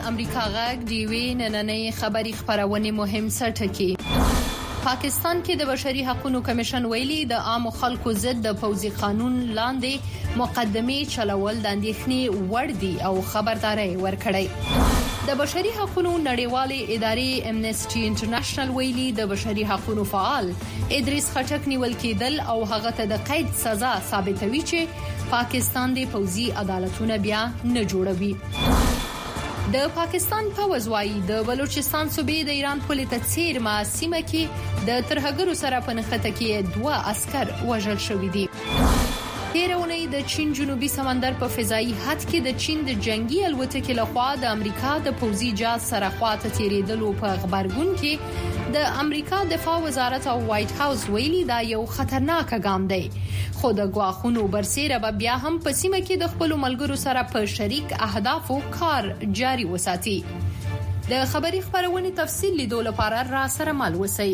امریکا غږ دیوی نننۍ خبری خبرونه مهم سرټکی پاکستان کې د بشري حقوقو کمیشن ویلي د عام خلکو ضد د پوځي قانون لاندې مقدمه چلول د اندېښنې وړ دي او خبرداري ورکړي د بشري حقوقو نړیوالې ادارې امنیسټي انټرنیشنل ویلي د بشري حقوقو فعال ادریس خټک نیول کېدل او هغه ته د قید سزا ثابتوي چې پاکستان د پوځي عدالتونو بیا نه جوړوي د پاکستان پوځ وايي د بلوچستان صوبې د ایران پولې ته څیرمه سیمه کې د ترهګرو سره په نښته کې 2 عسكر وژل شوي دي. تیرونی د چین جنوبي سمندر په فضایي حد کې د چین د جنگي الوتکې لخوا د امریکا د پوځي جهاز سره خواته تیریدلو په خبرګون کې د امریکا دفاع وزارت او وایټ هاوس ویلي دا یو خطرناک ګام دی خو د غواخونو برسېره به بیا هم په سیمه کې د خپل ملګرو سره په شریک اهدافو کار جاري وساتي. د خبري خبرونه تفصیل لیدو لپاره را سره مل وسی.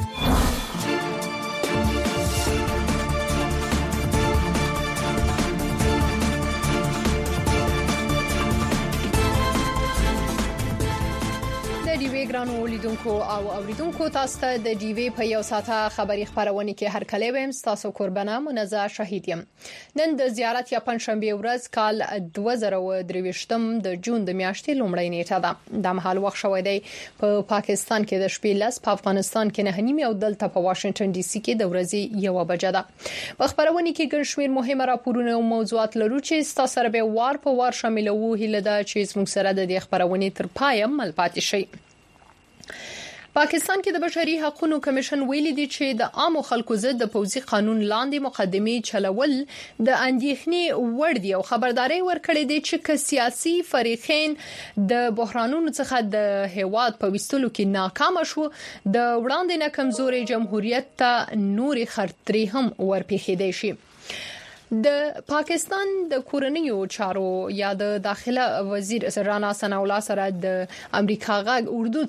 ګرانو لیدونکو او اوریدونکو تاسو ته د ډي وی په یو ساعته خبری خبرونه کې هر کله ویم تاسو قربانه منزه شهید يم. نن د زیارت یا پنځشنبه ورځ کال 2023 د جون د میاشتې لومړۍ نیټه ده. د مهال وخت شوې دی په پاکستان کې د شپې لس، په افغانستان کې 9:30 او دلته په واشنگټن ډي سي کې د ورځې 1 بجه ده. په خبرونه کې ګڼ شمېر مهمه راپورونه او موضوعات لرو چې تاسو سره به وار په وار شاملو. هیله ده چې زموږ سره د دې خبرونه تر پایه مل پاتې شي. پاکستان کې د بشري حقوقو کمیشن ویلي دی چې د عام خلکو ضد د پوځي قانون لاندې مقدمه چلول د اندېښنې وړ دي او خبرداري ورکړې دي چې سیاسي فریقین د بحرانونو څخه د هیواد په وستلو کې ناکام شو د وړاندې نه کمزوري جمهوریت ته نوري خطرې هم ورپېښېدې شي. د پاکستان د کورنیو چارو یا د داخله وزیر رانا ثناء الله سره د امریکا غږ اردو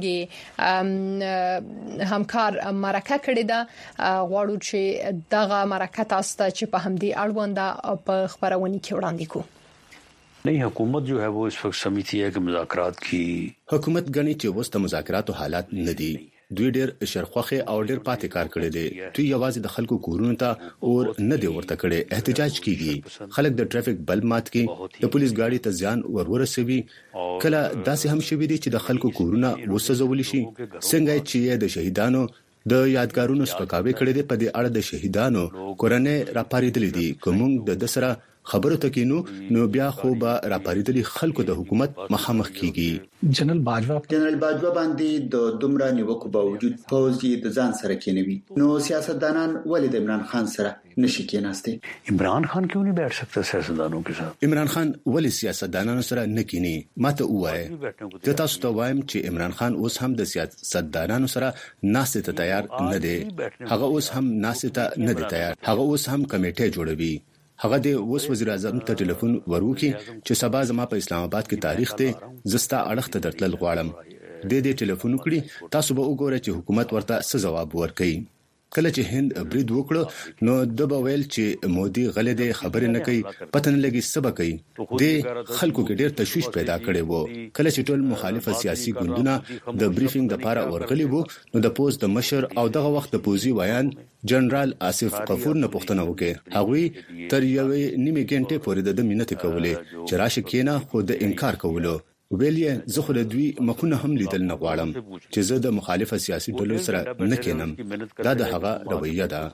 څانګې همکار مرکه کړې ده. غواړو چې دغه مرکه تاسو ته چې په همدې اړوند په خبرونه کې وړاندې کوو. नहीं हुकूमत जो है वो इस वक्त समझती है कि मुज़ाकरात की हुकूमत गणी چې وسته مذاکرات او حالات نه دي. دوی ډېر شرخوخه او ډېر پاتې کار کړی دی. دوی یوازې د خلکو کورونو ته اور نه دی ورته کړي. احتجاج کیږي، خلک د ټریفیک بل مات کی، د پولیس ګاډي ته ځان ورسوي. کله داسې هم شوي دي چې د خلکو کورونه وسوځول شي. څنګه چې د شهیدانو د یادګارونو سپکاوي کړي دي، په دې اړه د شهیدانو کورنۍ راپاریدلې دي. کوم د سره خبرو تکینو نو بیا خو به راپاریدلي خلکو د حکومت مخامخ کیږي. جنرال باجوا باندې د دومره نیوکو باوجود پوځي د ځان سره کېنوي. نو سیاستدانان ولې د عمران خان سره نشي کېناسته؟ عمران خان کیوں نہیں بیٹھ سکتا سیاستدانوں کے ساتھ؟ عمران خان ولې سیاستدانانو سره نه کینی؟ ماته وایي د تاسو ته وایم چې عمران خان اوس هم د سیاستدانانو سره ناسته ته تیار نه دی. هغه اوس هم ناسته نه دی تیار. هغه اوس هم کمیټه جوړوي. هغه د اوس وزیر اعظم ته ټلیفون وروکي چې سبا زما په اسلام آباد کې تاریخ ته زستا اړخ ته درتل غواړم. د دې ټلیفون کړی تاسو به وګورئ چې حکومت ورته څه جواب ورکړي. کله چې هند برید وکړو نو د بویل چې مودي غلې خبرې نه کوي، پته نه لګي څه به کوي. د خلکو کې ډېر تشویش پیدا کړي وو. کله چې ټول مخالفه سیاسي ګوندونه د بریفینګ لپاره ورغلي وو نو د پوز د مشر او دغه وخت د پوزي ویان جنرال آصف غفور نه پوښتنه وکړه. هغوی تر یوې نیمه غنټه پورې د مننت کولې چې راشه کېنه خو د انکار کولو. ویلې زه خو د دوی مخونه هم لیدل نه غواړم چې زه د مخالفه سیاسي ډلو سره نه کېنم. دا د هغه رویه ده.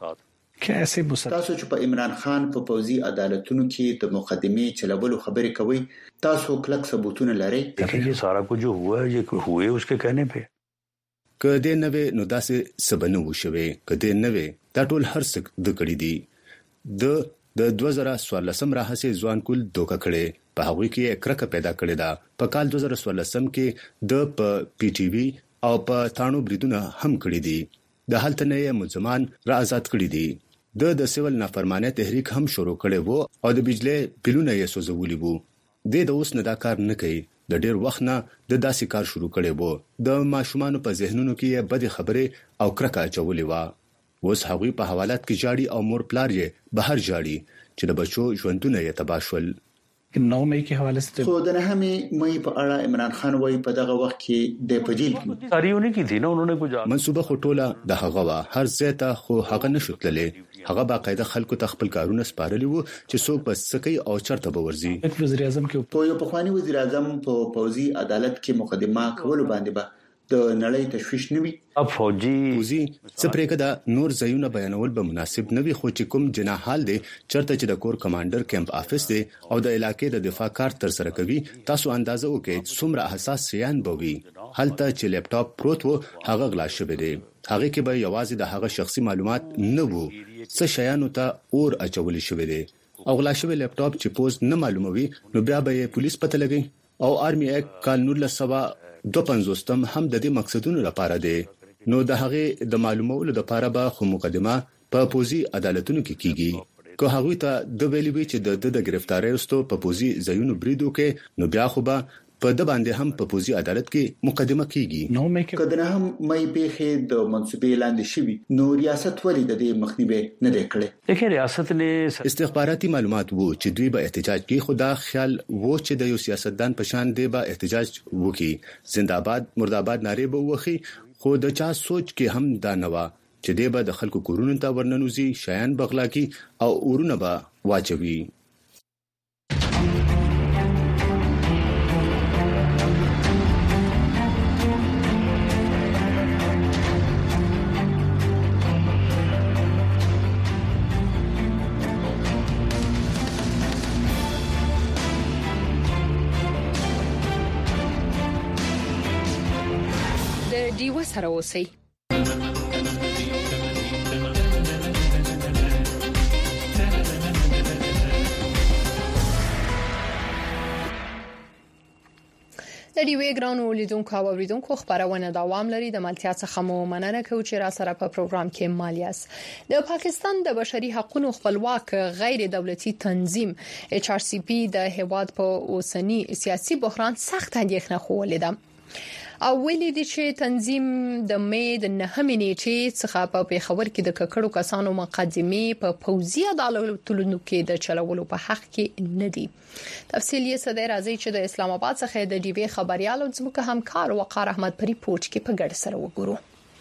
تاسو چې په عمران خان په پوځي عدالتونو کې د مقدمه چلولو خبرې کوي، تاسو کلک ثبوتونه لرئ؟ یہ سارا کچھ جو ہوا ہے یہ ہوئے اس کے کہنے پہ. کده نه وې نو داسې سبنه وشوي. کده نه وې دا ټول هر څه د کړی دي. د 2014 راهسه ځوان کول دوکه کړي. په هغه کې کرکه پیدا کړې ده. په کال 2014 کې د پی ټی وی او په تانو بریدونه هم کړی دي. د حالت نه ملزمان را آزاد کړی دي. د سیول نافرمانه تحریک هم شروع کړي وو او د بجلی بلونه یې سوځولي وو. د اوس نه دا کار نه کوي. د ډېر وخت نه د داسې کار شروع کړي وو. د ماشومان په ذهنونو کې بد خبره او کرکه چولې و. اوس هغوی په حوالات کې جاړي او مور پلار یې بهر جاړي چې د بچو ژوندونه یې تباه شول. 9 مئی کې حواله ست خو د 9 مئی په اړه عمران خان وایي په دغه وخت کې د پجیل کې تاریونه کې دي نو انہوں نے منصوبه خټوله د هغه هر ځای ته خو هغه نشوتلې هغه باقاعده خلکو ته خپل کارونه سپارلی وو چې څوک بس سکی او چرته به ورزي وزیر اعظم کې په یو پخوانی وزیر اعظم په پوزي عدالت کې مقدمه کول باندې به د نړۍ تشويش نوي اب فوجي سپریکه دا نور زيونه بیانول به مناسب نوي خو چې کوم جنا حال دي چرته چې د کور کمانډر کیمپ افیس دی او د علاقې د دفاع کار تر سره کوي تاسو اندازه وکړئ څومره حساس شیان بوي هلته چې لپټاپ پروت وو هغه غلا شوی دی هغه کې به یوازې د هغه شخصي معلومات نه وو څه شیانو ته اور اچول شوی دی او غلا شوی لپټاپ چې پوز نه معلوموي نو بیا به پولیس پته لګي او آرمي اکټ کال 1952 هم د دې مقصدونو لپاره دی نو د هغه د معلومولو لپاره به خو مقدمه په پوزي عدالتونو کې کیږي که هغه ته د ویلي وي چې د گرفتاری واستو په پوزي ځایونو بریدو کې نو بیا خو به په د باندې هم په پوزي عدالت کې مقدمه کیږي نو مې کې کدن هم مې به د منصوبې لاندې شوی نو ریاست ولې د دې مخنیوي نه کړي دیکھیں ریاست نے استخباراتي معلومات وو چې دوی به احتجاج کوي خدا خیال وو چې د یو سیاستدان په شان دی به احتجاج وکي زنده‌باد مرده‌باد ناره به وخی خو د چا سوچ کې هم دا نوا چې دی به د خلکو کورونو ته ورننوزي شایان بغلا کی او اورونه به واچوي دیو سره اوسئ د ډیوې ګرانو لیدونکو او اوریدونکو خبرونه دوام لري د ملتیا څخه مو مننه کوم چې را سره په پروګرام کې مالیاس د پاکستان د بشري حقوقو خپلواک غیر دولتي تنظیم HRCP د هیواد په اوسنی سیاسي بحران سخت اندېښنه خوولې ده او ویلي دي چې تنظیم د مې د 9 نیټې څخه په پیښور کې د ککړو کسانو مقدمه په پوزي عدالتونو کې د چلولو په حق کې نه دي تفصیل یې صدر راځي چې د اسلام آباد څخه د ډیوی خبريال او زموږ همکار وقار احمد په ریپورت کې په ګډ سره وګورو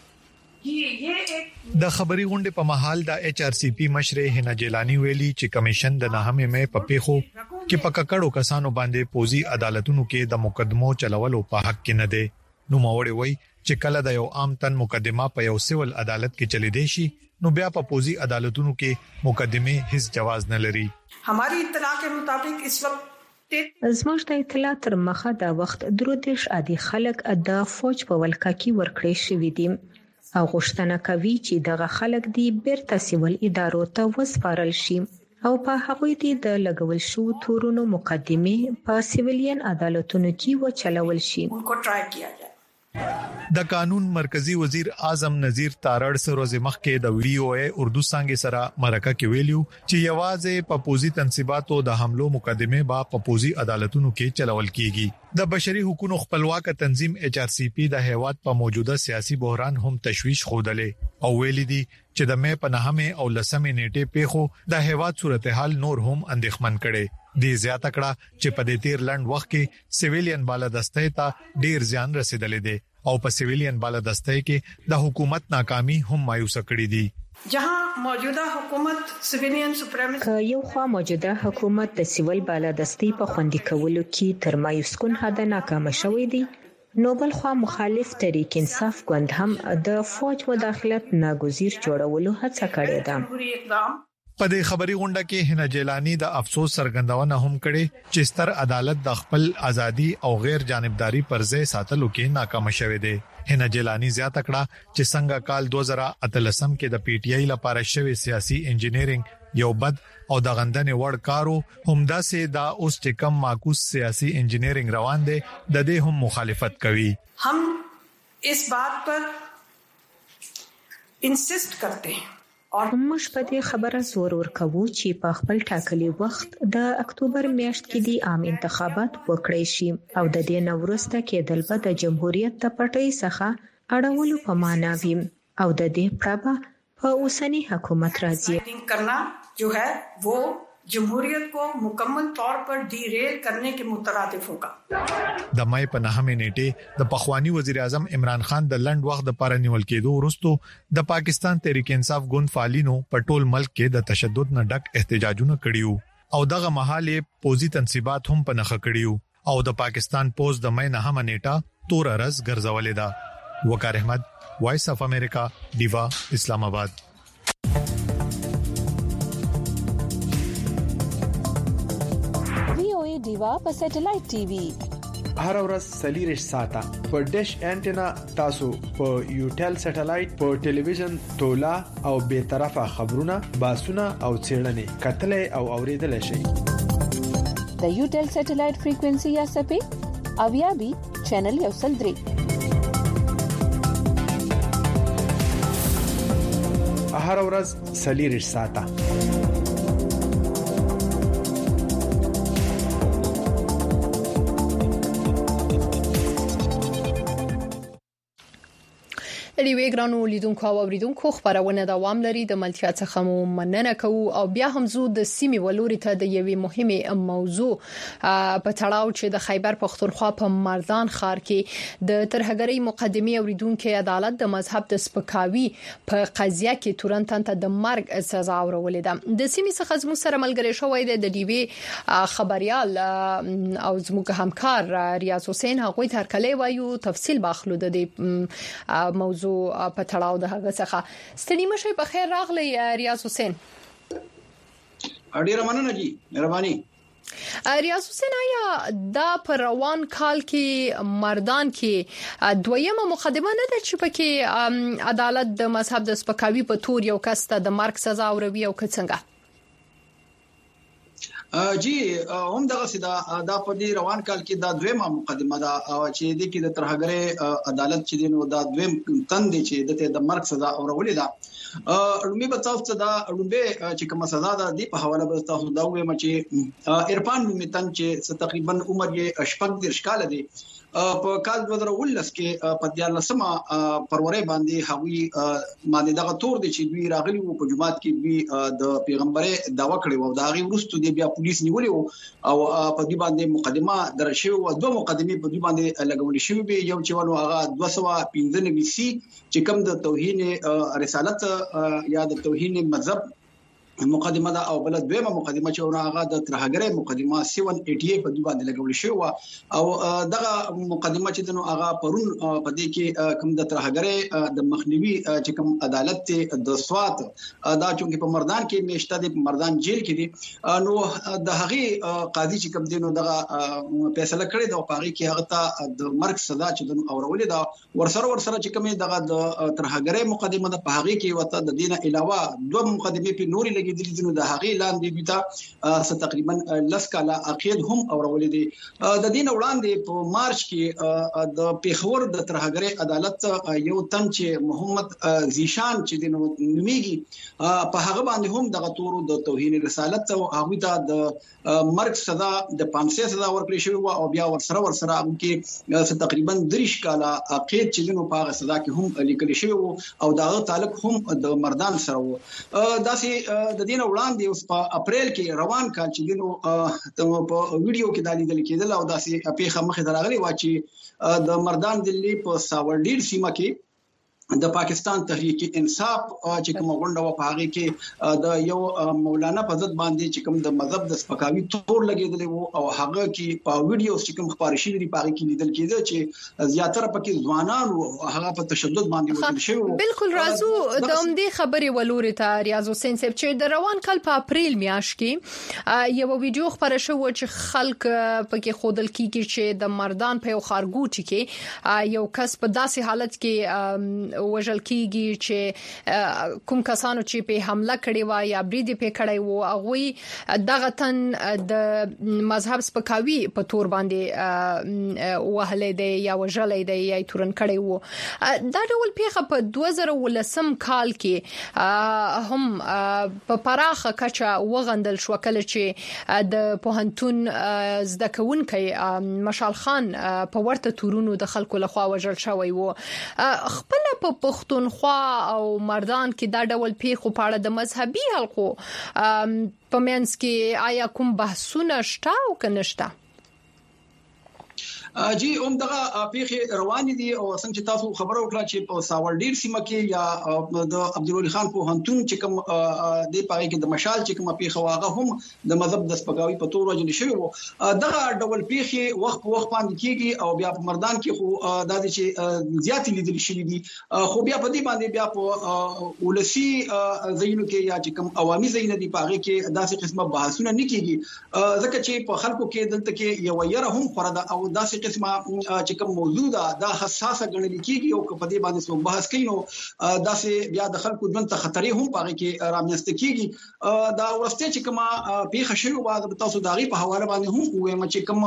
د خبري غونډې په محل د HRCP مشر هنا جیلانی ویلي چې کمیشن د 9 مې په پیښو کې په ککړو کسانو باندې پوزي عدالتونو کې د مقدمو چلولو په حق کې نه دي نو موري وای چې کله د یو عام تن مقدمه په یو سیول عدالت کې چلی دی شي نو بیا په پوزي عدالتونو کې مقدمه هیڅ جواز نه لري हमारी इत्तला के मुताबिक इस वक्त زموږ د اطلاع تر مخه د وخت درودش عادي خلک د فوج په ولکه کې ورکړې شوې دي او غوښتنه کوي چې دغه خلک دی بیرته سیول ادارو ته وسپارل شي او په هغه دي د لګول شو تورونو مقدمه په سیویلین عدالتونو کې وچلول شي उनको ट्राई किया जाए د قانون مرکزی وزیر اعظم نذیر تارړ سره زمخ کې د ویډیو اردو څنګه سره مرکه کې ویلو چې یوازې په پوزي تنصیباتو د حملو مقدمه با په پوزي عدالتونو کې چلول کیږي د بشري حقوقو خپلواک تنظیم HRCP د هیواد په موجوده سیاسي بحران هم تشويش خوده او ویل دي چې د مې په 9 او 10 نیټه پیښو د هیواد صورتحال نور هم اندېښمن کړي دي زیاته کړه چې په دې تیر لند وخت کې سیویلین بالادسته ته ډیر ځان رسیدلې دي او په سیویلین بالادسته کې د حکومت ناکامي هم مایوس کړې دي जहां मौजूदा हुकूमत सिविलियन सुप्रीमेसी یو خوا موجوده حکومت د سیول بالادستی په خوندي کولو کې تر مایوس کن حد ناکام شوې دي نو بل خوا مخالف تحریک انصاف ګوند هم د فوج مداخلت ناګزیر جوړولو هڅه کړې ده په دې خبري غونډه کې هنا جیلانی د افسوس سرګندونه هم کړي چې ستر عدالت د خپل ازادي او غیر جانبداري پر ځای ساتلو کې ناکام شوه دی هنا جیلانی زیاته کړه چې څنګه کال 2013 کې د PTI لپاره شوی سیاسي انجینیرینګ یو بد او د غندنې وړ کارو همدا سي دا اوس چې کم معکوس سیاسي انجینیرینګ روان دي د دې هم مخالفت کوي हम इस बात पर इंसिस्ट करते हैं موږ په دې خبره زور ورکوو چې په خپل ټاکلي وخت د اکتوبر میاشت کې د عام انتخابات وکړي شي او د دې نورسته کېدل به د جمهوریت د پټۍ څخه اړولو په معنا وي او د دې پربا په اوسنی حکومت راځي करना जो है वो जमहूरियत को मुकम्मल तौर पर डीरेल करने के मुतरादिफ होगा। د مای په 9 نیټه د پخوانی وزیر اعظم عمران خان د لند وخت د پاره نیول کېدو وروسته د پاکستان تحریک انصاف ګوند فعالینو په ټول ملک کې د تشدد نه ډک احتجاجونه کړیو او دغه مهاله پوزي تنصيبات هم په نخ کړیو او د پاکستان پوز د مای 9 نیټه تور ارز ګرځولې ده. وقار احمد، وایس اف امریکا، دیوا، اسلام آباد. دیوا په سټلایټ ټي وي هر ورځ سلیریش ساته په ډیش انټینا تاسو په یوټل سټلایټ په ټلویزیون تولا او به طرفه خبرونه باسونه او چیرنې کتلې او اوریدل شي. د یوټل سټلایټ فریکوئنسي یا سپې او یا بي چینل یو سل درې هر ورځ سلیریش ساته. لوی ګرانو لیدونکو او اوریدونکو خبرونه دوام لري. د ملتیا څخه مو مننه کوو او بیا هم زو د سیمې ولوري ته د یوې مهمه موضوع په تړاو چې د خیبر پختونخوا په مردان ښار کې د ترهګرۍ مقدمه اوریدونکو عدالت د مذهب د سپکاوي په قضیه کې تورنتن ته د مرګ سزا اورولې ده. د سیمې څخه زموږ سره ملګری شوی دی د ډیوی خبريال او زموږ همکار ریاض حسین. هغه تر کله وایو تفصیل باخلو د موضوع په تړاو د هغه څخه. ستړي مشه په خیر راغلی ریاض حسین. ډیر مننه جی، مهرباني. ریاض حسین، آیا دا پر روان کال کې مردان کې دویمه مقدمه نه ده چې پکې عدالت د مذهب د سپکاوي په تور یو کس ته د مرګ سزا اوروي او څنګه؟ جی هم دغه سیدا دا په دې روان کال کې دا دویمه مقدمه ده چې د کې د ترهګرۍ عدالت چې دینو دا دویم تند چې د مرګ سزا اورولې ده. لومبي به تاسو دا لومبي چې کوم سزا ده دی په حواله به تاسو دا وایم چې عرفان لومتن چې تقریبا عمر یې شپږ د ښکاله دی په کال 2019 کې په 14مه فروری باندې هغوی باندې دغه تور دي چې دوی راغلي وو په جماعت کې دوی د پیغمبري داوا کړی وو. دا غي ورستو دی بیا پولیس نیولې وو او په دې باندې مقدمه درشوي او دوه مقدمې په دې باندې لګول شوې به یو چې ونه هغه 295 سي چې کوم د توهین رسالت یا د توهین مذهب مقدمه دا او بل دویمه مقدمه چې هغه د ترهګرۍ مقدمه 788 په دوه باندې لګول شو او دغه مقدمه چې دنو هغه پرون په دې کې کوم د ترهګرۍ د مخنیوي چې کوم عدالت د سوات دا چې په مردان کې میشته د مردان جیل کې دي نو د هغه قاضي چې کوم دینو دغه فیصله کړې دا په هغه کې هغه ته د مرګ سزا چې دنو اورولې دا ورسره چې کوم دغه د ترهګرۍ مقدمه د په هغه کې وته د دینه علاوه دوه مقدمې په نوري د هغه لاندې بيتا تقریبا لسکاله عقید هم اورولې دي. د دین وړاندې په مارچ کې د پیښور د ترهګرۍ عدالت یو تن چې محمد زیشان چې د نومیږي په هغه باندې هم د غتورو د توهین رسالت او هغه ته د مرګ سزا د 500 سزا ورکړې شوی او بیا ورسره هغه کې تقریبا 3 کاله عقید چې نو په هغه سزا کې هم لیکل شوی او دا تعلق هم د مردان سره وو. داسې د دین وړاندې اوس په اپریل کې روان کال چې دینو په ویډیو کې د لیدل کېدل او داسې پیښه مخه دراغلي و چې د مردان دلی په ساورډیر سیمه کې د پاکستان تحریک انصاف چې کوم غونډه و په هغه کې د یو مولانا په ضد باندې چې کوم د مذهب د سپکاوي تور لګیدل وو او هغه کې په ویډیو چې کوم خبري شوی دی په هغه کې لیدل کېده چې زیاتره پکې ځوانان او هغه په تشدد باندې وکړل شوی. بالکل راځو د همدې خبرې ولوري ته ریاض حسین صاحب چې د روان کال په اپریل میاشت کې یو ویډیو خبره شو چې خلک پکې خودل کیږي چې د مردان په یو خارګوټ کې یو کس په داسې حالت کې وژل کیږي چې کوم کسانو چې په حمله کړي و یا برید په کړي وو هغه دغه تن د مذهب سپکاوي په تور باندې وهلې دی یا وژلې دی یا تورن کړي وو. دا ډول پیښه په 2019 کال کې هم په پراخه کچه وغندل شو کله چې د پوهنتون زده کوونکي مشال خان په ورته تورونو د خلکو لخوا وژل شوی وو. خپل په پښتونخوا او مردان کې دا ډول پیښو په اړه د مذهبي حلقو په منځ کې آیا کوم بحثونه شته او کنه شته؟ جی دغه پیښه روان دي او څنګه چې تاسو خبرو وکړه چې په ساورډیر سیمه کې یا د عبدالولي خان په هنتون چې کوم د پاره کې د مشال چې کوم پیښه واغه هم د مذهب د سپکاوي په تور وجل شوی وو دغه ډول پیښه وخت په وخت باندې کیږي او بیا په مردان کې خو د دې چې زیات لیدل شوی دي خو بیا په دې باندې بیا په ولسی زینو کې یا چې کوم عوامي زین دي پاره کې داسې قسمه بحثونه نه کیږي ځکه چې په خلکو کې دلته کې یو یره هم خورده او داسې قسمه چې کوم موضوع دا حساسه ګڼل کیږي او په دې باندې څو بحث کوي نو داسې بیا د خلکو ژوند ته خطرې هم پاره کې رامنځته کیږي دا ورسته چې کوم پیښه شوی و تاسو داغي په حواله باندې هم وایم چې کوم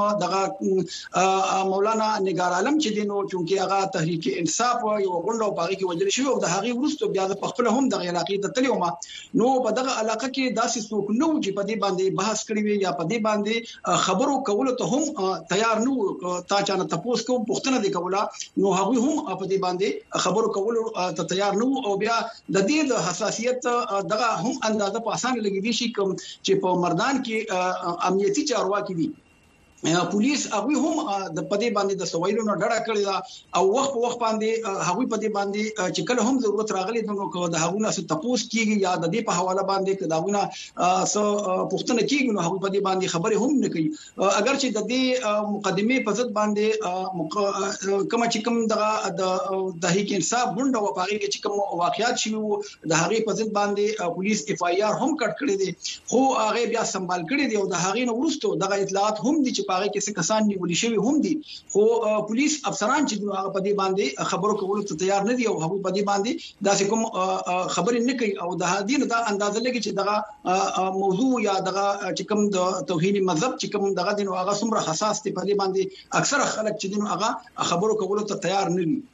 دغه مولانا نگار عالم چې دینو چې هغه تحریک انصاف یو غونډه پاره کې وجل شوی او د هغه ورسته بیا د خپل هم د علاقې ته تللی ومه نو په دغه علاقې کې داسې څوک نو چې په دې باندې بحث کړی وي یا په دې باندې خبرو کول ته هم تیار نو تا چانه تاسو کوم پښتنه دی کوله نو هغه هم په دې باندې خبرو کول ته تیار نو او بیا د دې د حساسیت دغه هم اندازه په اسانه لګیدي شي کوم چې په مردان کې امنیتي چارواکي دي پولیس هغه هم د پدې باندې د سوایلو نه ډډه کړی دا او وخت په وخت باندې هغه پدې باندې چې کله هم ضرورت راغلی نو د هغه نه څه تپوس کیږي یا د دې په حواله باندې چې داونه څه پښتنه کیږي نو هغه پدې باندې خبرې هم نه کوي اگر چې د دې مقدمه په ضد باندې کوم چې کوم د تحریک انصاف غونډه و پاره کې چې کوم واقعیت شوی د هغه په ضد باندې پولیس اف آی آر هم کټ کړی دي خو هغه بیا سمبال کړی دی او د هغه نو ورستو د اطلاعات هم دي چې هغه کې څه کسان نیول شوی هم دي خو پولیس افسران چې هغه په دې باندې خبرو کولو ته تیار نه دي او هغه په دې باندې داسې کوم خبرې نه کوي او د هدین دا اندازه لګي چې دغه موضوع یا دغه چې کوم د توهین مذهب چې کوم دغه دین هغه څومره حساس دي په دې باندې اکثره خلک چې دین هغه خبرو کولو ته تیار نه دي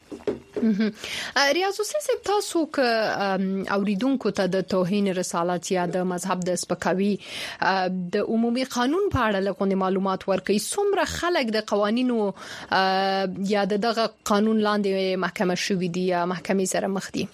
ریاض حسین صاحب تاسو ک اوریدونکو ته د توهین رسالت یا د مذهب د سپکاوي د عمومي قانون په اړه لغونی معلومات ورکړي څومره خلک د قوانینو یا دغه قانون لاندې محکمه شوې دي یا محکمې سره مخ دي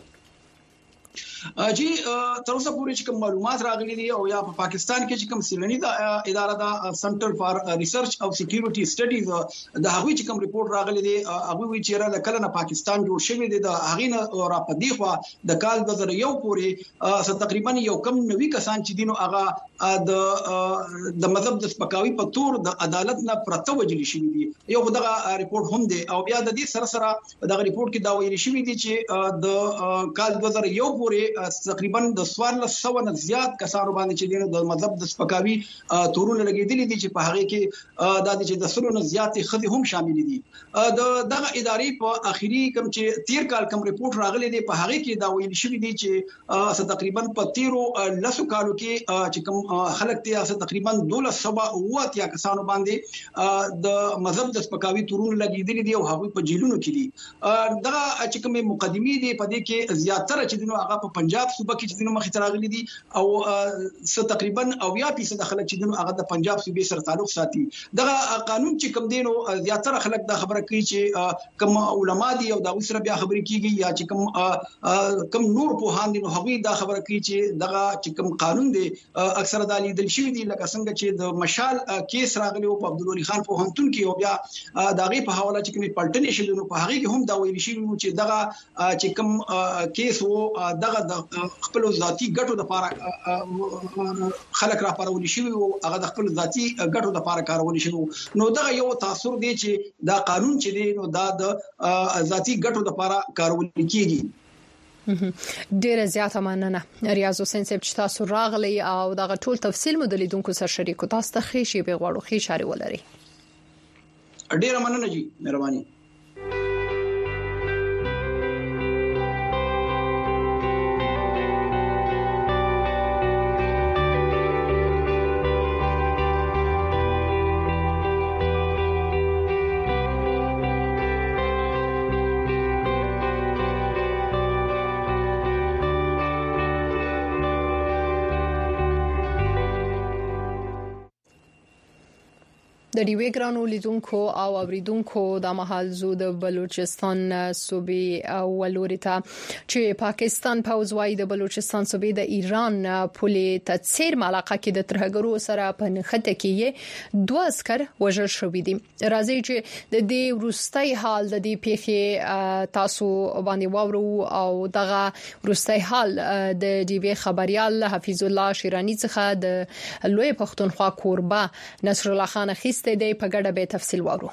جی تر اوسه پورې چې کوم معلومات راغلي دي او یا په پاکستان کې چې کوم سیلنی د اداره دا سنټر فار ریسرچ او سکیورټي سټډیز د هغوی چې کوم ریپورت راغلي دي هغه وی چې را کله نه پاکستان جوړ شوی دی د هغه نه را پدې خو د کال 2001 پورې تقریبا یو کم 90 کسان چې دینو هغه د مذهب د سپکاوي په تور د عدالت نه پرته وجل شي دي یو دغه ریپورت هم دی او بیا د دې سره دغه ریپورت کې دا ویل شوی دی چې د کال 2001 پورې تقریبا د 1400 نه زیات کسانو باندې چې د مذهب د سپکاوي تورونه لګیدلې دي چې په هغه کې د دې د سلو نه زیات خدي هم شامل دي دغه ادارې په اخیری کوم چې 13 کال کوم ریپورت راغلی دی په هغه کې دا ویل شوی دی چې تقریبا په 13 لسو کالو کې چې کوم خلک ته تقریبا 1200 یا کسانو باندې د مذهب د سپکاوي تورونه لګیدلې دي او هغه په جیلونو کې دي دغه چې کوم مقدمي دي په دې کې زیاتره چې دنو هغه په پنجاب صوبه کې چې دنو مخې ته راغلي دي او تقریبا 80% خلک چې دنو هغه د پنجاب صوبې سره تعلق ساتي دغه قانون چې کوم دینو زیاتره خلک دا خبره کوي چې کوم علما دي او دا سره بیا خبرې کیږي یا چې کوم نور په هاند نو هغه دا خبره کوي چې دغه چې کوم قانون دی اکثره د لیدل شوی دي لکه څنګه چې د مشال کیس راغلی او په عبدالولي خان په هنتون کې او بیا دغه په حواله چې کوم پلټنې شوی نو په هغه کې هم دا ویل شوی چې دغه چې کوم کیس وو دغه د خپل ذاتی ګټو لپاره خلک را پارول شي او هغه د خپل ذاتی ګټو لپاره کارول شي نو دغه یو تاثیر دی چې دا قانون چې دی نو دا د ذاتی ګټو لپاره کارول کیږي ډیره زیاته مننه ریاض حسین صاحب چې تاسو راغلی او دغه ټول تفصیل مو د لیدونکو سره شریکو تاسو ته خې شي به غواړو خې شاري ولري ډیره مننه جی مهرباني د ډیوی ګرانو لیدونکو او اوریدونکو د مهال زو د بلوچستان صوبې او ولورتا چې پاکستان پوز وايي د بلوچستان صوبې د ایران پولې تڅیر ملقه کې د ترهګرو سره په نخته کې دوه عسكر وژل شوې دي. راځي چې د دې وروستي حال د دې پیښې تاسو باندې واورو او دغه وروستي حال د ډیوی خبريال حفیظ الله شیرانی څخه د لوی پښتونخوا کوربه نصر الله خان خيسته دی په ګډه به تفصیل وورو.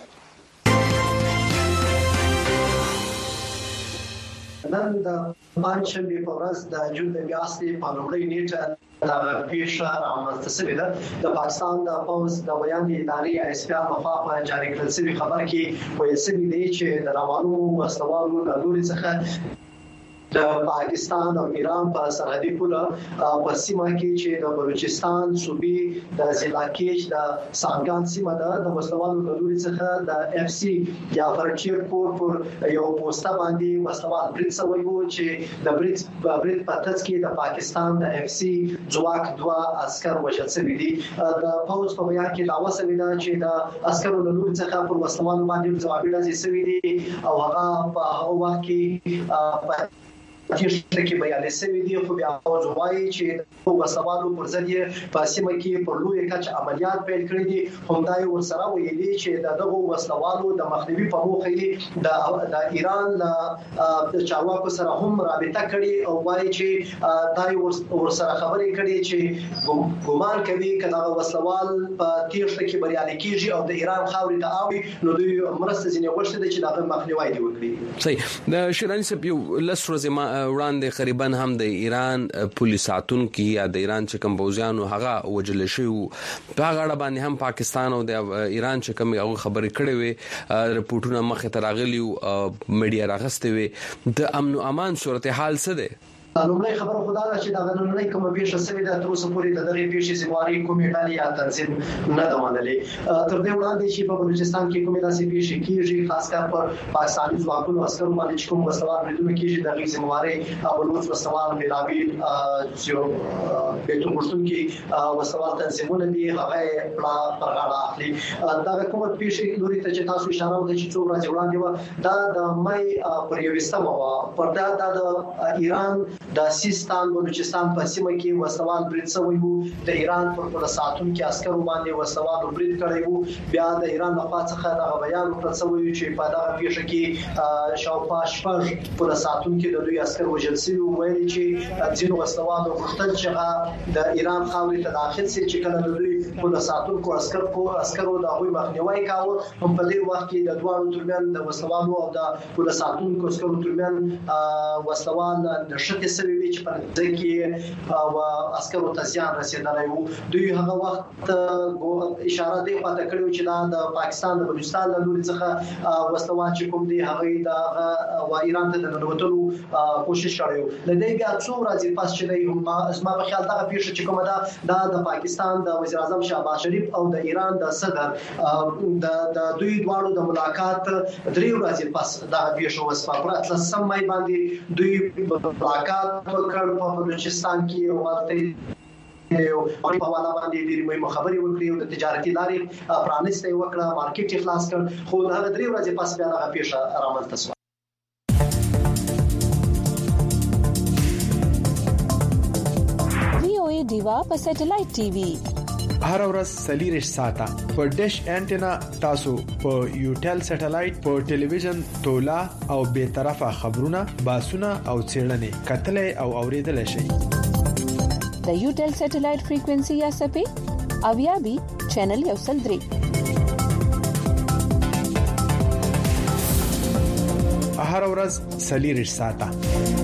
نن د پنځمې په ورځ د جون د میاشتې په لومړۍ نیټه دا پیښه رامنځته شوې ده. د پاکستان د پوز د بیان ادارې اسپیا په خوا جاری کړل شوی خبر کې وایي چې د روانو وسلوالو د لوري څخه د پاکستان او ایران په سرحدي پوله په سیمه کې چې د بلوچستان صوبې د ضلع کې د سانګان سیمه د وسلوالو د لوري څخه د اف سي یا فرنټیر کور پر یو پوسټه باندې وسلوال برید شوی وو چې د برید په ترڅ کې د پاکستان د اف سي ځواک دوه عسكر وژل شوي دي. د پوز په بیان کې دعوا شوې ده چې د عسکرو د لوري څخه پر وسلوالو باندې ځوابي ډزې شوي دي او هغه په هغه وخت کې چې کې بیان شوی دی خو بیا پوز وايي چې وسوالو پر ضد په سیمه کې پر لوی کچ عملیات پیل کړی دي. همدای ورسره ویلي چې دغه وسوالو د مخنیوي په موخه دي د ایران د چارواکو سره هم رابطه کړي او وايي چې دای ورسره خبرې کړي چې ګومان کوي کله وسوال په تیښته کې بریالي کیږي او د ایران خاورې ته اوي نو دوی مرسته ځنې غوښتي دي چې دغه مخنیوي دی وکړي. صحیح. د شیرانی صاحب یو لسروزه وړاندې قریبا هم د ایران پولیساتون کې یا د ایران چې کوم پوځیانو هغه وجل شي په هغه باندې هم پاکستان او د ایران چې کوم هغه خبرې کړې وي رپورټونه مخه تراغلی او میډیا راغستې وي د امن او امان صورتحال څه ده؟ لومړی خبره خدا ده چې دا غننۍ کومه پیښه شوې ده تر اوسه پورې د دغه پیښې ذمہواری کومې ډلې یا تنظیم نه ده منلې. تر دې وړاندې چې په بلوچستان کې کومې داسې پیښې کیږي خاص کر پر پاکستاني ځواکونو عسکرو باندې چې کوم وسلوال بریدونه کیږي د غي ذمہواری بلوچ وسلوال بلاویل چې په پښتون کې وسلوال تنظیمونه دي هغه پر غاړه اخلي. دا کومه پیښه لوري ته چې تاسو اشاره وکړئ چې څو ورځې وړاندې دا د مې پر 21 پر دا د ایران د سیستان بلوچستان په سیمه کې وسوال برید شوی وو. د ایران پر پولیساتون کې عسکرو باندې وسوال برید کړی وو. بیا د ایران له خوا څخه دا بیان ورکړل شوی چې په دغه پیښه کې شاوخوا شپږ پولیساتون کې د دوی عسکر وژل شوي ویل چې ځینو وسوال غوښتل چې د ایران خاورې ته داخل شي چې کله د دوی پولیساتون کو عسکرو د هغوی مخنیوي کاوه. هم په دې وخت کې د دوه ترمن د وسوالو او د پولیساتون کو عسکرو ترمن وسوال د شته سوي چې په دې کې او عسکرو ته زیان رسیدلی وو. دوی هغه وخت اشاره دی خواته کړو چې دا د پاکستان د بلوچستان له لوري څخه وسلوال چې کوم دی هغه د ایران ته د ننوتلو کوشش کړو. د دې بیا څو ورځې پس چې دی اسما په خیال دغه پیښه چې کومه ده د پاکستان د وزیر اعظم شهباز شریف او د ایران د صدر د دوی دواړو د ملاقات 3 ورځې پس دا پیښه وسپه پر 8 مې باندې دوی ملاقات وکړ په بلوچستان کې ورته یو په حواله باندې ډېری مهمه خبرې وکړې او د تجارتي لارې پرانیسته وکړه مارکیټ خلاص کړ. خو دا 3 ورځې پس بیا هغه پیښه رامنځته شوه. VOA ډیوا په سټلایټ ټي وي هر ورځ سلیریش ساته په ډیش انټینا تاسو په یوټل سټلایټ په ټلویزیون تولا او به طرفه خبرونه باسونه او چیرنې کتلې او اوریدل شي. د یوټل سټلایټ فریکوئنسي یا سپې اویابي چینل یو سل درې هر ورځ سلیریش ساته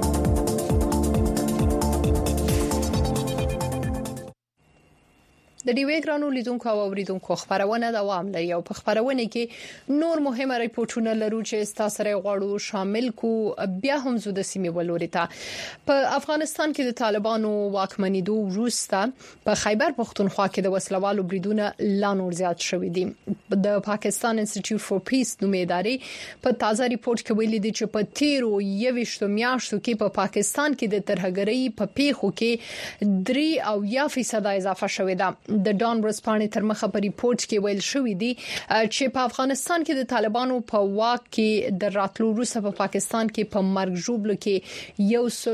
د د ډیوې ګرانو لیدونکو او اوریدونکو خبرونه دوام لري او په خبرونه کې نور مهمه ریپورتونه لرو چې تاسو سره غواړو شامل کو. بیا هم زو د سیمې ولوري ته په افغانستان کې د طالبانو واکمنیدو وروسته په خیبر پختونخوا کې د وسلوالو بریدونه لا نور زیات شوې دي. د پاکستان انسټیټیوټ فور پیس نومې ادارې په تازه ریپورت کې ویلي دي چې په 13 میاشتو کې په پاکستان کې د ترهګرۍ په پیښو کې 3% اضافه شوې ده. د ډان ورسپانې تر مخه په ریپورت کې ویل شوې دي چې په افغانستان کې د طالبانو په واک کې د راتلو وروسته په پاکستان کې په مرګ ژوبلو کې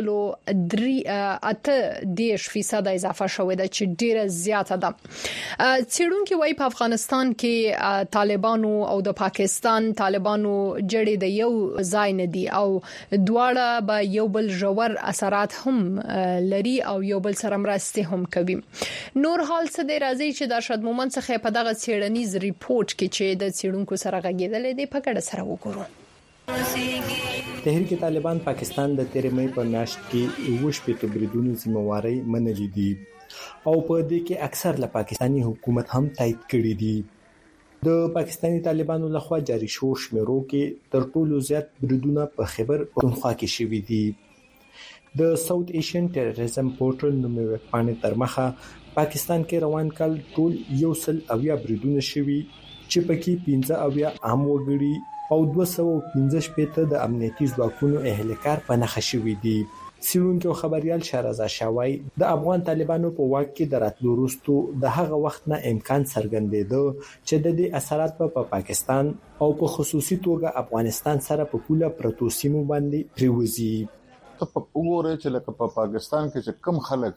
1.3% اضافه شوې ده چې ډیره زیاته ده. څېړونکو وايي په افغانستان کې طالبانو او د پاکستان طالبانو جړې د یو ځای نه دي او دواړه به یو بل ژور اثرات هم لري او یو بل سره مرسته هم کوي. نور حال څه دی راځي چې د ارشد مومند څخه په دغه څېړنیز ریپورت کې چې د څېړونکو سره غږیدل دي په ګډه سره وګورو. تحریک طالبان پاکستان د 13 مې په میاشت کې وشپېته بریدونو ذمہواری منلې دي او په دې کې اکثر له پاکستانی حکومت هم تایید کړی دي. د پاکستانی طالبانو لخوا جاری شو شمیرو کې تر ټولو زیات بریدونه په خیبر پختونخوا کې شوي دي. د ساوث ایشین ټیرریزم پورټل نومې ویبپاڼې تر مخه پاکستان کې روان کال ټول 100 بریدونه شوي چې پکې 15 عام وګړي او 215 د امنیتي ځواکونو اهلکار په نخښه شوي دي. څېړونکو خبريال شهرزاد شاوای د افغان طالبانو په واک کې د راتلو وروسته د هغه وخت نه امکان څرګندېده چې د دې اثرات په پاکستان او په خصوصي توګه افغانستان سره په کوله پروتو سیمو باندې پریوزي. ته وګورئ چې لکه په پاکستان کې چې کم خلک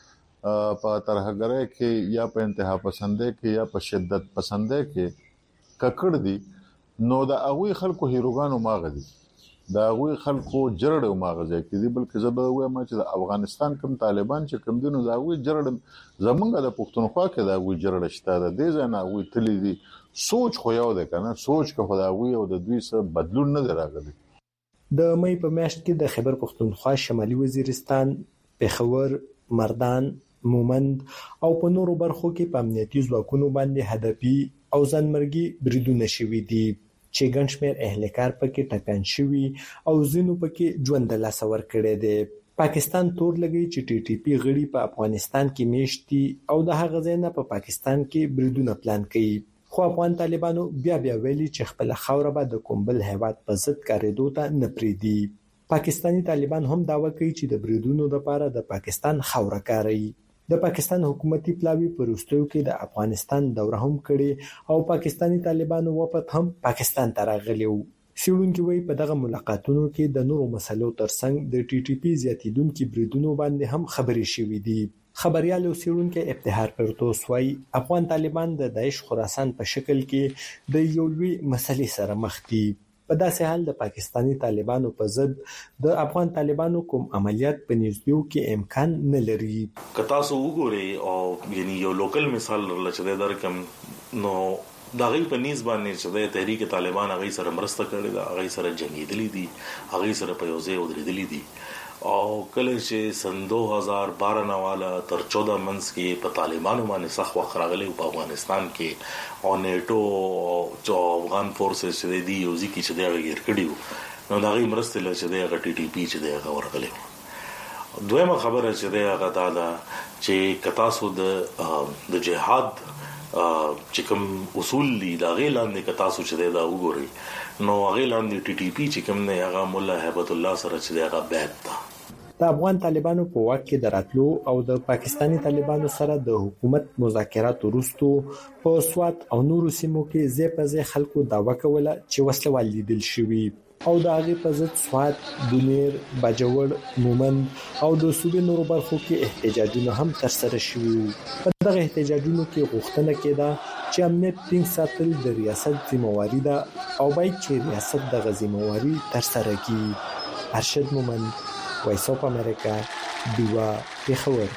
په ترهګرۍ کې یا په انتها پسندۍ کې یا په شدت پسندۍ کې ککړ دي نو د هغه خلکو هیروګانو ماغه دي د هغه خلکو جرړ ماغه کې دي بلکې زبر وایم چې د افغانستان کوم طالبان چې کوم دي نو د هغه جرړ زمونږ د پښتونخوا کې د هغه جرړ شته د دې ځنه هغه تللی دي سوچ خو یو ده کنه سوچ که خدای او د دوی سره بدلون نه راغلی. د مې په میاشت کې د خیبر پختونخوا شمالي وزیرستان پېښور مردان مومند او په نورو برخو کې په امنیتي ځواکونو باندې هدفي او ځانمرګي بریدونه شوي دي چې ګڼ شمېر اهلکار پکې ټپيان شوي او ځینو پکې ژوند له لاسه ورکړي دي. پاکستان تور لګي چې ټي ټي پی غړي په افغانستان کې میشتي او د هغه ځای نه په پاکستان کې بریدونه پلان کوي. خو افغان طالبانو بیا ویلي چې خپل خوره به د کومبل هیواد په ضد کاریدو ته نه پریدي. پاکستانی طالبان هم داوا کوي چې د بریدونو لپاره د پاکستان خوره کاروي. د پاکستان حکومتي پلاوی پروستیو کې د افغانستان دوره هم کړي او پاکستانی طالبانو وفد هم پاکستان ته راغلي وو. څېړونکو وايي په دغه ملاقاتونو کې د نورو مسلو ترڅنګ د ټي ټي پی زیاتیدونکو بریدونو باندې هم خبرې شوې دي. خبريال او څېړونکو ابتهار پرتوس وايي افغان طالبان د داعش خراسان په شکل کې د یو لوی مسلې سره مخ دي. په داسې حال د پاکستانی طالبانو په ضد د افغان طالبانو کوم عملیات په نږدېو کې امکان نه لري. کتا سو وګوري او یعنی یو لوکل مثال لچره درکم نو دغه په نسبت باندې چې د تحریک طالبان هغه سره مرسته کړې ده هغه سره جنگیدلې دي هغه سره په یوځای ودرېدلې دي او کله چې سن 2012 نواله تر 14 منځ کې په طالبانو باندې سخت وخت راغلی په افغانستان کې او نیټو او افغان فورسز چې دی یو ځکه چې دا غیر کړیو نو دا غي مرسته لږ چې دا ټي ټي پی چې دا ورغلی. دویمه خبره چې دا غدا ده چې کتاسو د جهاد چې کوم اصول دي دا غي لاندې کتاسو چې دا وګوري نو غي لاندې ټي ټي پی چې کوم نه هغه مولا هیبت الله سره چې دا بیعت ده. د افغان طالبانو په واک کې دراتلو او د پاکستانی طالبانو سره د حکومت مذاکرات وروسته په سوات او نورو سیمو کې زیپزې خلکو داوا کوله چې وسلوال لیدل شوي او د هغه په ضد سوات، بونیر، باجوړ، مومند او د صوبې نورو برخو کې احتجاجونه هم ترسره شوي. په دغه احتجاجونو کې غوښتنه کېده چې امنیت ټینګ ساتل د ریاست ذمہواری ده او باید چې ریاست د ذمہواری ترسره کړي. ارشد مومند، وایس اف امریکا، دیوا، پېښور.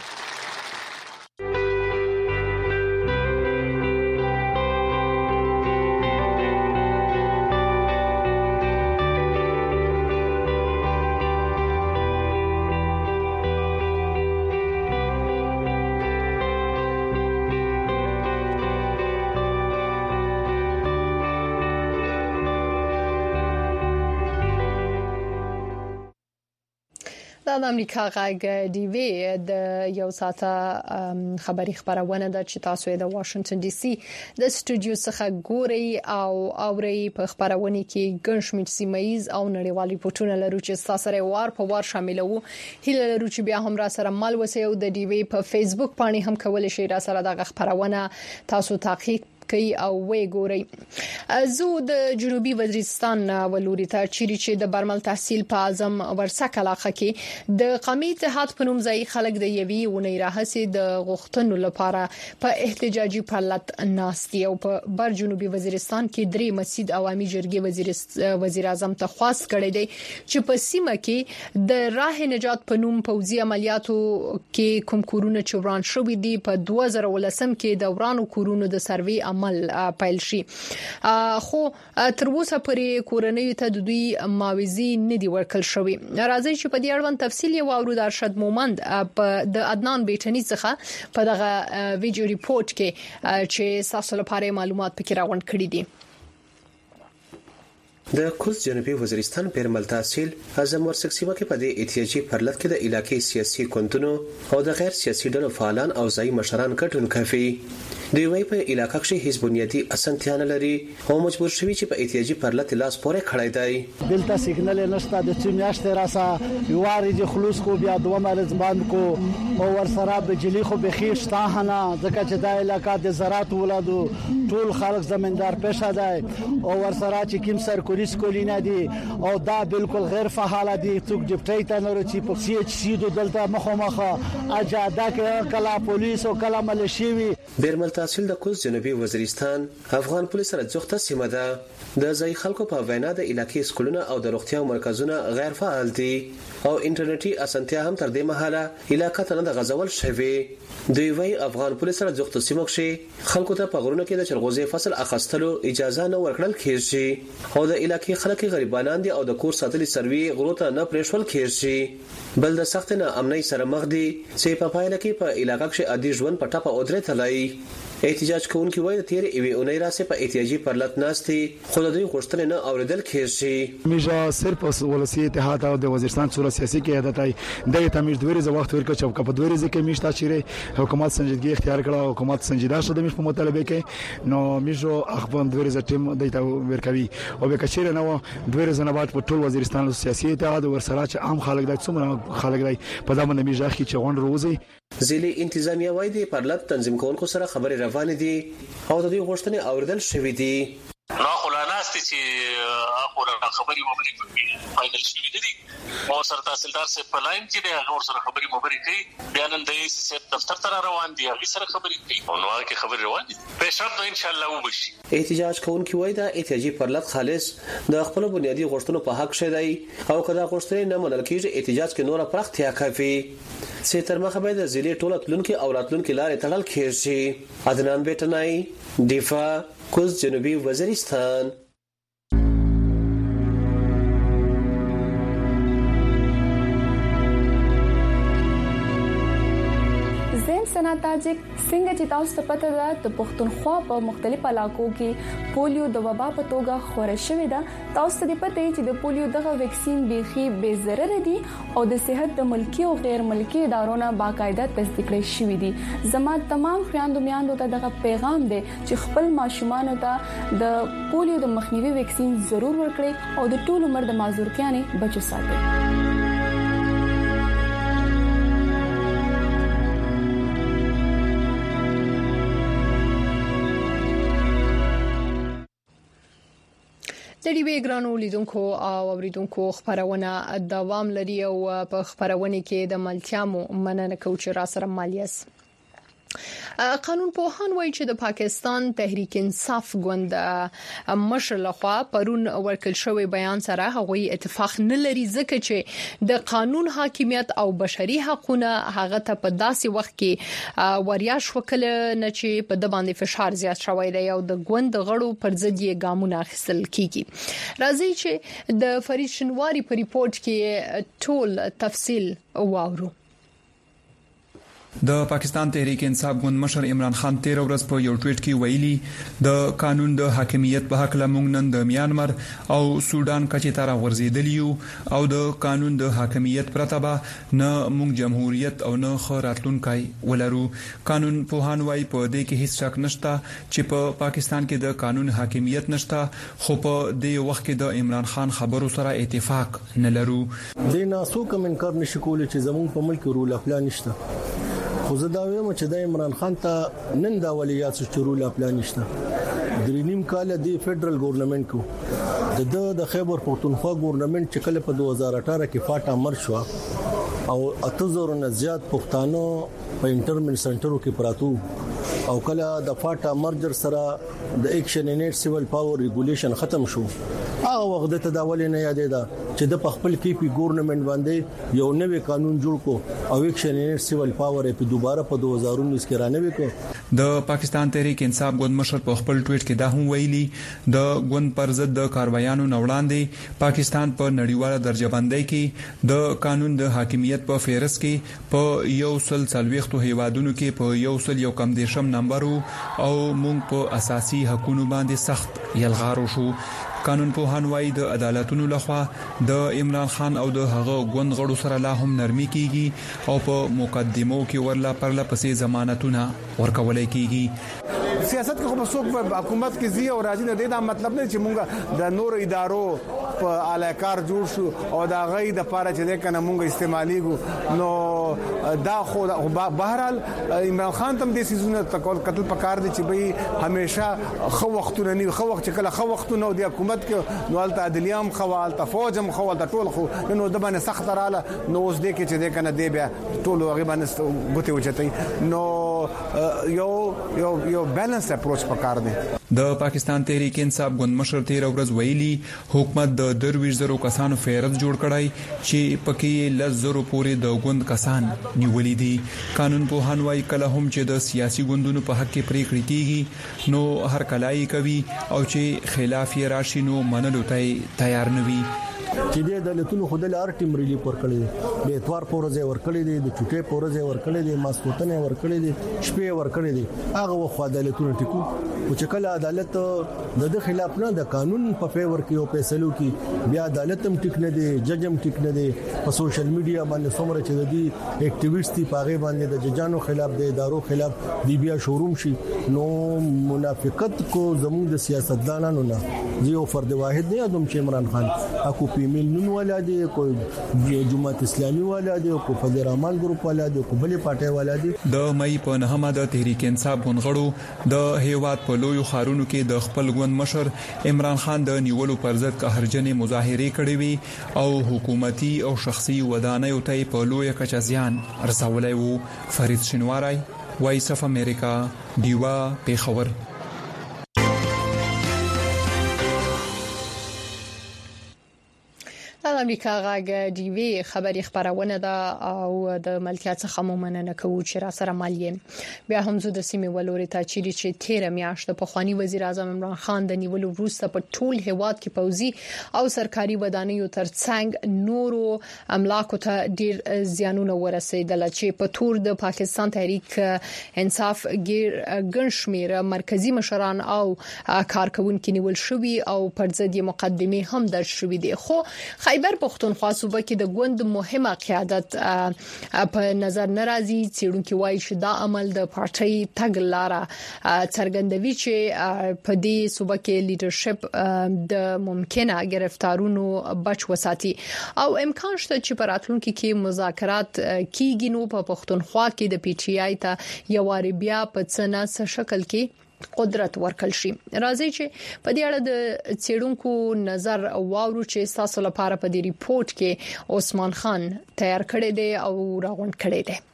دا د امریکا غږ دی وی د یو ساعته خبري خبرونه د چې تاسو د واشنگټن ډي سي د سټوډیو څخه ګوري او اوري په خبرونه کې ګنشمنټ سیمایز او نړیوالي پټونه لرو چې تاسو سره وار په وار شاملو هیله لرو چې بیا هم را سره مل وسیو د ډي وی په فیسبوک باندې هم کول شي را سره د خبرونه تاسو تحقیق کوي او وی ګوري. زو د جنوبي وزیرستان ولوري ته چې د برمل تحصیل په اعظم ورسک علاقه کې د قومي اتحاد په نوم ځای خلک د یوي ونې راهسي د غوښتنو لپاره په احتجاجي پرلط ناستي او په بر جنوبي وزیرستان کې درې مسجد عوامي جرګې وزیر اعظم ته خواست کړی دی چې په سیمه کې د راه نجات په نوم پوځي عملیاتو کې کوم کورونه چوران شوې دي په 2019 کې د ورانو کورونو د سروي عمل پیل شي خو تر اوسه پرې کورنۍ ته د دوی معاوضې نه دی ورکړل شوی. راځي چې په دې اړوند تفصیل یو اورو د ارشد مومند د عدنان بیٹنی څخه په دغه ویډیو ریپورت کې چې تاسو لپاره معلومات پکې راوړل کړي دي. د کوز جنوبي وزیرستان پیرمل تحصیل اعظم ورسک سیمه کې په دې احتیاجي پرلط کې د علاقې سیاسي ګوندونو او د غیر سیاسي ډلو فعالان او ځای مشران ګډون کوي. دوی وايي په علاقې کې هیڅ بنیادی اسانتیان لري او مجبور شوي چې په احتیاجي پرلط لاس پورې کړای دی. دلته سیګنل نشته د څو میاشتې راسه یواري د خلوص کو بیا دوه مرز باندې کو او ورسره بجلی خو به خیر شته نه ځکه چې د علاقې د زراعت ولادو ټول خلک زمیندار پېښه دی او ورسره چې کوم سرکوري سکولینه دي او دا بالکل غیر فعال دي څوک ډیپټی ته نه رچی په سی ایچ سی دلته مخه اجازه کې کلا پولیس او کلا ملشي بیرمل تحصیل د کوز جنوبي وزیرستان افغان پولیس سره ځوخته سیمه ده. د ځای خلکو په وینا د علاقې سکولونه او د روغتیا مرکزونه غیر فعال دي او انټرنیټي اسانتیا هم تر دې مهاله علاقې ته نه غځول شوی. دوی وايي افغان پولیس سره ځوخته سیمه کې خلکو ته په غرونو کې د چرغوزي فصل اخستلو اجازه نه ورکړل کیږي او د علاقې خلک غریبانان دي او د کور ساتلي سروي غرو ته نه پرېښول کیږي. بل د سخت نه امنۍ سره مخ دي چې په پایله کې په علاقې کې عادي ژوند په ټاپه اودرې تلای. احتجاج کوونکي وایي د تیر ایوي اونۍ راسه په احتیاجي پرلط ناستي خو د دوی غوښتنې نه اوریدل کیږي. میجا صرف ولسی اتحاد او د وزیرستان صورت سیاسي کې هدايت د تمیز دوی ز وخت ورکړ چې په دوی ځکه میشته چې حکومت سنجیدګي اختیار کړه او حکومت سنجیده شوه د مش په مطالبه کې نو میجو اخوان دوی ز ټیم دایته ورکوي او به کچېره نو دوی ز نه بعد په ټول وزیرستان سیاسي اتحاد ورسره چې عام خلک د څومره خلک دی په دامن میجا کې چې غون روزي ځلې انتظامیه وایي د پرلط تنظیم کوونکو سره خبرې روانې دي او د دوی غوښتنې اوریدل شوې دي. نو خلاناست چې اخوره خبرې فاینل شوې دي او سر تحصیلدار سے په لاین کې د هغه سره خبرې کوي بیا نن د سیاست دفتر ته روان دي هغه سره خبرې کوي او نو هغه خبرې روان دي په شرط ان شاء الله وبشي. احتجاج کوونکي وایي دا احتیاجي پرلط خالص د خپل بنیادی غوښتنو په حق شې دی او کله غوښتنې نه منل کیږي احتجاج کې نور پرختیا کوي. چې تر مخه به د ضلع ټوله تلونکو او راتلونکو لارې تړل کیږي. عدنان بیٹنای دفاع کوز جنوبي وزیرستان. سنا تاجک څنګه چې تاسو ته پته ده د پښتونخوا په مختلفو علاقو کې پولیو د وبا په توګه خورې شوې ده. تاسو ته پته چې د پولیو دغه ویکسین بيخي بے ضرر دي او د صحت د ملکی او غیر ملکی ادارو نه باقاعده تصدیق کړي شوې دي. زما تمام خويندو ته دغه پیغام دی چې خپل ماشومان ته د پولیو د مخنیوي ویکسین ضرور ورکړي او د ټول عمر د معذورتیانې بچو ساتي. د دې وګرانو لیدونکو او اوریدونکو خبرونه دوام لري او په خبرونه کې د ملتیامو مننه کوم چې را سره مالیاس. قانون پوهان وایي چې د پاکستان تحریک انصاف ګوند مشر لخوا پرون ورکل شوی بیان سره هغوی اتفاق نه لري ځکه چې د قانون حاکمیت او بشري حقوقونه هغه ته په داسې وخت کې وریاش وکړ نه چې په د باندې فشار زیات شوی دی او د ګوند غړو پر ضد یې ګامونه اخیستل کیږي. راځي چې د فرید شنواری په ریپورت کې ټول تفصیل واورو. د پاکستان تحریک انصاف ګوند مشر عمران خان 13 ورځ په یو ټویټ کې ویلي د قانون د حاکمیت په حق لمونږ نن د میانمار او سودان کچې تر غورځیدلی او د قانون د حاکمیت پرتبه نه مونږ جمهوریت او نه خراتلونکای ولرو. قانون په هانوای په دې کې هیڅ شک نشته چې په پاکستان کې د قانون حاکمیت نشته، خو په دې وخت کې د عمران خان خبرو سره اتفاق نه لرو. د ناسو کوم انکار نشي کولای چې زموږ په ملک رول پلان نشته، خو زه دا وایم چې د عمران خان ته نن دا ولیات شروع پلان نشته. درینیم کال د فدرل ګورنمنت کو د خیبر پختونخوا ګورنمنت چې کله په 2018 کې فاټا مر شو او 8000 نه زیات پښتانه په انټرمن سنټرو کې پراتو او کله د فاټا مرجر سره د ایکشن انټ سیول پاور ریګولیشن ختم شو، هغه وخت ته دا ولې نه یادې ده چې د خپل کې پی ګورنمنت باندې یو نوې قانون جوړ کو او ایکشن انټ سیول پاور په دوباره په 2019 کې رانوي کو. د پاکستان تحریک انصاف ګوند مشر په خپل ټویټ کې دا هم ویلي د ګوند پر ضد د کاروایانو نوړاندې پاکستان په نړیواله درجه بندۍ کې د قانون د حاکمیت په فهرست کې په یو سل څلويختو هیوادونو کې په یو سل یو کم دیشم نمبر او موږ په اساسي حقوقو باندې سخت یلغارو شو. قانون په هانوای د عدالتونو لخوا د عمران خان او د هغه ګوند غړو سره لا هم نرمي کیږي او په مقدمو کې ورلا پرلا پسې ضمانتونه ورکولای کیږي. سیاست کې خو څوک په حکومت کې زی او راځي نه دی، دا مطلب نه چې مونږ د نور ادارو په اعلیکار جوړ شو او دا غي د پاره چې ده کنه مونږ استعماليږو نو دا خو بهرحال عمران خان تم دې سيزونه تکول قتل پکار دي چې به همیشه خو وختونه نه خو وخت چې کله خو وختونه د حکومت کې نو الته عدلیام خوال ته فوجم خوال ته ټول خو نو د باندې سخت رااله نو اوس دې کې چې ده کنه دی بیا ټول غیبانه غوته وچتای نو یو بیلنس اپروچ پکار دی. د پاکستان تحریک انصاف ګوند مشر 13 ورځ ویلي حکومت د 20,000 کسانو فهرست جوړ کړای چې پکې 10,000 پورې د ګوند کسان نیولې دي. قانون په هانوای کله هم چې د سیاسي ګوندونو په حق کې پریکړې کیږي نو هر کلای کوي او چې خلاف یې راشي نو منلو ته تیار نه وي. چې د دولتونو خود له ارټیم ریلیف ورکړي دي، د اتوار پورځه ورکړي دي، د چټي پورځه ورکړي دي، ماسکوتنه ورکړي دي، شپې ورکړي دي، هغه وخت عدالتونو ټکو او چې کله عدالت د خلاف نه د قانون په فیور کې او فیصلو کې بیا عدالت هم ټیک نه دي، جج هم ټیک نه دي. په سوشل میډیا باندې څومره چې د اکټیویسټ دي پاغه باندې د ججانو خلاف د ادارو خلاف دی بیا شوروم شي نو منافقت کو زموږ د سیاستدانانو نه یو فرد واحد نه ادم چې عمران خان اكو پیمیل نون والا دي، کوئی جماعت اسلامي والا دي، کوئی فضل رحمان ګروپ والا دي، کوئی بلې پټه والا دي. د مې په نهمه د تحریک انصاف غونغړو د هیواد په لوی خارونو کې د خپل ګوند مشر عمران خان د نیولو پر ضد قهرجنې مظاهره کړې وي او حکومتي او شخصي ودانیو ته په لوی کچ زیان رسولای وو. فرید شنواری، وایس اف امریکا، دیوا پیښور. د امریکا غاګ دی وی خبري خبرونه ده او د ملکیت څخه مننه کوي چې را سره مالیه بیا هم زو د سیمې ولوري ته چې 13 میاشت په خواني وزیر اعظم عمران خان د نیولو وروسته په ټول هواد کې پوزي او سرکاري ودانیو ترڅنګ نورو املاکو ته ډیر زیانونه ورسېدل چې په تور د پاکستان تحریک انصاف ګنشمیر مرکزی مشران او کارکونکو نیول شوی او پر ضد مقدمه هم درج شوې دي. خو خیبر پختونخوا صوبه کې د ګوند مهمه قیادت په نظر ناراضي چېرونکو وایي چې دا عمل د پارټي تګلاره څرګندوي چې په دې صوبه کې لیدرشپ د ممکنه گرفتارونو بچ وساتي او امکان شته چې په راتلونکي کې مذاکرات کیږي نو په پختونخوا کې د پی ټی آی ته یو بیا په څنګه شکل کې قدرت ورکل شي. راځي چې په دې اړه د چېرونکو نظر واورو چې تاسو لپاره په دې ریپورت کې عثمان خان تیار کړی دی او راغونډ کړی دی.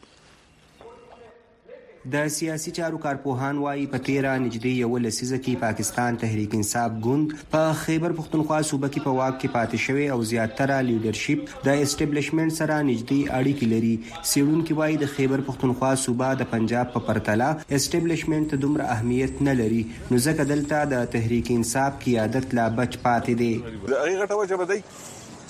د سیاسي چارو کارپوهان وايي په 13 نږدې یو لسیزه کې پاکستان تحریک انصاف ګوند په خیبر پختونخوا صوبه کې په واک کې پاتې شوی او زیاتره لیدرشپ د اسټابلیشمنت سره نږدې اړیکې لري. سیړونکو وايي د خیبر پختونخوا صوبه د پنجاب په پرتله اسټابلیشمنت دومره اهمیت نه لري نو ځکه دلته د تحریک انصاف قیادت لا بچ پاتې دی. هغه غټه وجه بدای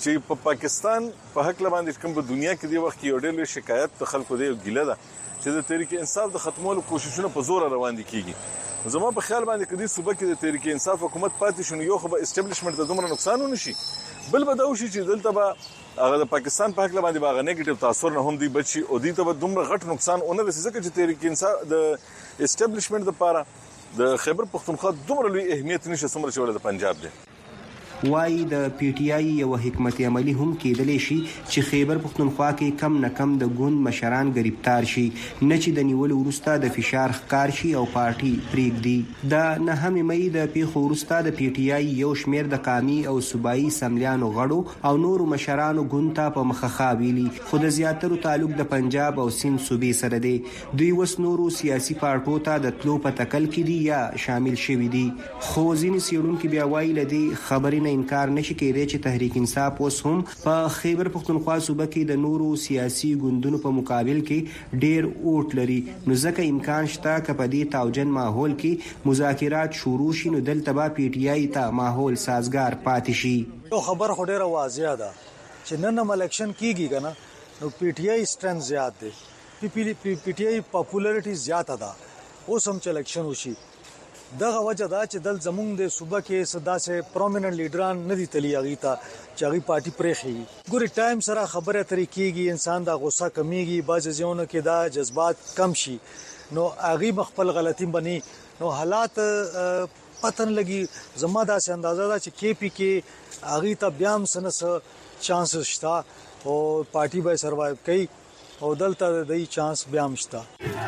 چې په پاکستان په حق لباندې کوم په دنیا کې دی وخت یو ډېر شکایت د خلکو دی ګیله ده چې د تحریک انصاف د ختمولو کوششونه په زور روان دي کیږي زما په خیال باندې کدي صوبه کې د تحریک انصاف حکومت پاتې شونه یو خو به اسټابلیشمنت د دومره نقصان ونشي بل به دا وشي چې دلته به هغه د پاکستان په حق باندې باغ نیگیټیو تاثیر نه هم دی بچي او دي ته به دومره غټ نقصان اونې رسېږي چې تحریک انصاف د اسټابلیشمنت لپاره د خیبر پختونخوا دومره لوی اهمیت نشي څومره چې ولې د پنجاب دی وای د پی ټی آی یو حکمت عملی هم کېدلې شي چې خیبر پختونخوا کې کم نه کم د ګوند مشران گرفتار شي نه چې د نیول ورسته د فشار ښکار شي او پارټي پریږدي د 9 مې د پیښو ورسته د پی ټی آی یو شمیر د قامي او صوبایي سملیانو غړو او نورو مشرانو ګوند ته په مخه ویلي خو د زیاترو تعلق د پنجاب او سند صوبې سره دی دوی وس نورو سیاسي پارټو ته د تلو په تکل کې دي یا شامل شوي دي خو ځینې سیړونکو بیا وایي لدی خبرې انکار نشي کېدای چې تحریک انصاف اوس هم په خیبر پختونخوا صوبه کې د نورو سیاسي ګوندونو په مقابل کې ډېر اوټ لري نو ځکه امکان شته چې په دې تاوجن ماحول کې مذاکرات شروع شي نو دلته به پی ټی آی ته ماحول سازگار پاتې شي یو خبر خو ډېره واضحه ده چې نن الیکشن کیږي کنه نو پی ټی آی سترنث زیات دی پی ټی آی پاپولارټي زیاته ده اوس هم چې الیکشن وشي دغه وجه دا چې دل زمونږ د صوبه کې صدا سه پرومیننت لیډران ندي تلی اغي تا چې اغي پارټي پرېخي ګوري ټایم سره خبره طریقېږي انسان دا غوسه کمیږي باز ځونه کې دا جذبات کم شي نو اغي مخفل غلطي بني نو حالات پتن لګي زما دا سه اندازه دا چې کې پی کې اغي ته بیام سنس چانس شتا او پارټي به سروایو کوي او دلته د دې چانس بیام شتا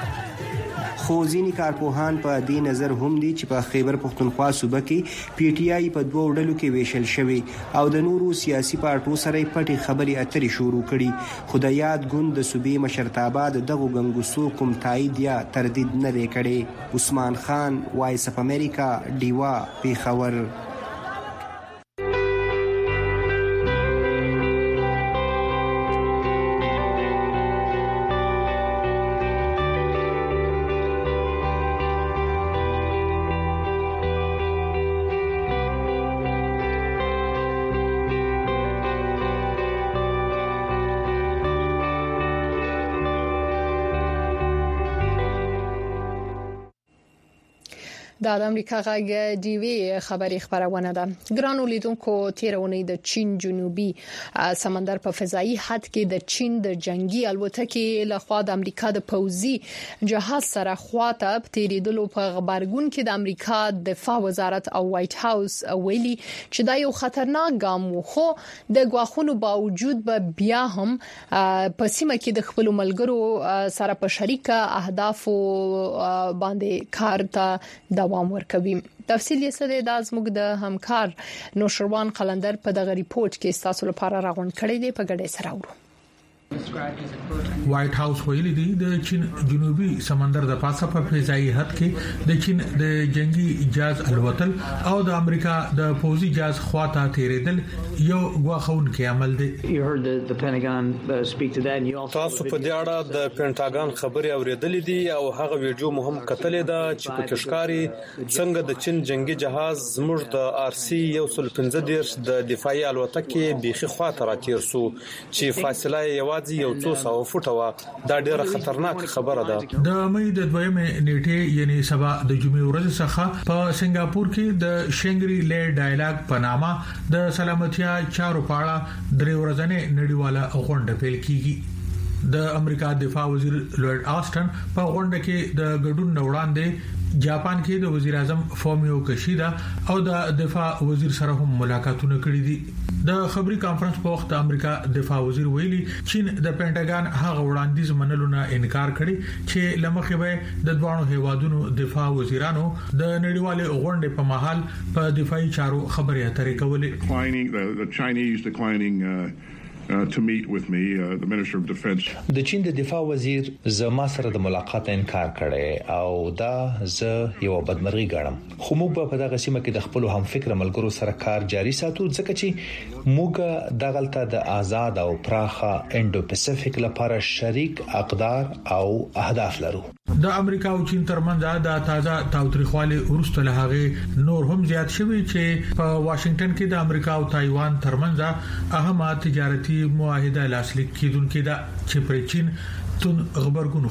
خو ځینې کارپوهان په دې نظر هم دي چې په خیبر پختونخوا صوبه کې پی ټی آی په دوه ډلو کې ویشل شوی او د نورو سیاسي پارټو سره پټي خبري اترې شروع کړي خدای یاد ګوند د صوبې مشرتابه دغه غنګوسو کوم تایید یا تردید نه کړي عثمان خان وایس اف امریکا دیوا پیښور د امریکا غږ ډي وی خبري خبرونه ده ګرانو لیدونکو تیرونی د چین جنوبي سمندر په فضائي حد کې د چین د جنگي الوتکې لخوا د امریکا د پوځي جهاز سره خواته تیریدلو په خبرګون کې د امریکا دفاع وزارت او وایټ هاوس ویلي چې دا یو خطرناک ګام و خو د غواخونو باوجود به بیا هم په سیمه کې د خپل ملګرو سره په شریکه اهداف باندې کار ته دوام ورکوي تفصیل یې څه دی د زموږ د همکار نوشروان قلندر په دغه ریپورت کې تاسو لپاره راغون کړی دی په ګډه سره ورو وایټ هاوس ویلي دی د چین جنوبي سمندر د پاسه په فضائي حد کې د چین د جنگي جهاز الوتل او د امریکا د پوځي جهاز خواته تیریدل یو غواخون کې عمل دی تاسو په دې اړه د پینټاګان خبري اوریدلې دي او هغه ویډیو مهم کتلې ده چې په کشکاري څنګه د چین جنگي جهاز زموږ د آر سی 115 د دفاعي الوتکې بيخي خواته راتیر سو چې فاصله یو یو څو سو فوټه وا دا ډیره خطرناک خبره ده د مې د دویمه نیټه یعنی سبا د جمعې ورځ څخه په سنگاپور کې د شنګری لې ډایلاګ په نامه د سلامتیا چارو پاړه درې ورځې نړیواله غونډه پیل کیږي د امریکا دفاع وزیر لوید آسټن په غونډه کې د ګډون وړاندې جاپان کې د وزیر اعظم فومیو کشیدا او د دفاع وزیر سره هم ملاقاتونه کړي دي د خبري کانفرنس په وخت امریکا دفاع وزیر ویلي چین د پینټاګان هغه وړاندیز منلو نه انکار کړي چې لمخې به د دوانو هیوادونو دفاع وزیرانو د نړیوالې غونډې په محل په دفاعي چارو خبرې اترې کولې to meet with me, the Minister of Defense. د چین د دفاع وزیر زما سره د ملاقات انکار کړي او دا زه یو بدمرغي ګڼم. خو موږ په دغه سیمه کې د خپل هم فکر ملګرو سره کار جاري ساتو ځکه چې موږ دغلطه د آزاد او پراخه انډو پیسفیک لپاره شریک اقدار او اهداف لرو. د امریکا او چین ترمنځ د تازه تاوتریخوالي ورسته له هغه نور هم زیات شوی چې په واشنگټن کې د امریکا او تایوان ترمنځ اهمه تجارتي معاهده لاسلیک کیدونکې ده چې پر چین تون خبرګون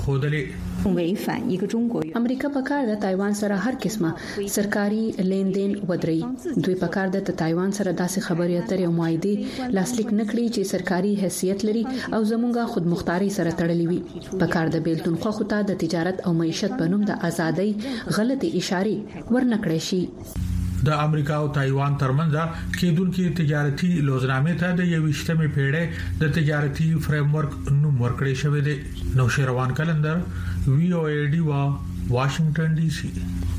خوده امریکا په کار د تایوان سره هر قسمه سرکاري لیندین ودرې دوی په کار د تایوان سره داسې خبرې اترې او معاهده لاسلیک نکړي چې سرکاري حیثیت لري او زمونږه خودمختاري سره تړلې وي. په کار د بیلتون خوخه د تجارت او معیشت په نوم د ازادۍ غلطي اشاره ورنکړې شي. د امریکا او تایوان ترمنځ کېدونکو تجارتي لوزنامې ته د 21مې پیړۍ د تجارتي فریم ورک نوم ورکړی شوی دی. نو شروان کلندر VOA وا واشنگټن ډي سي.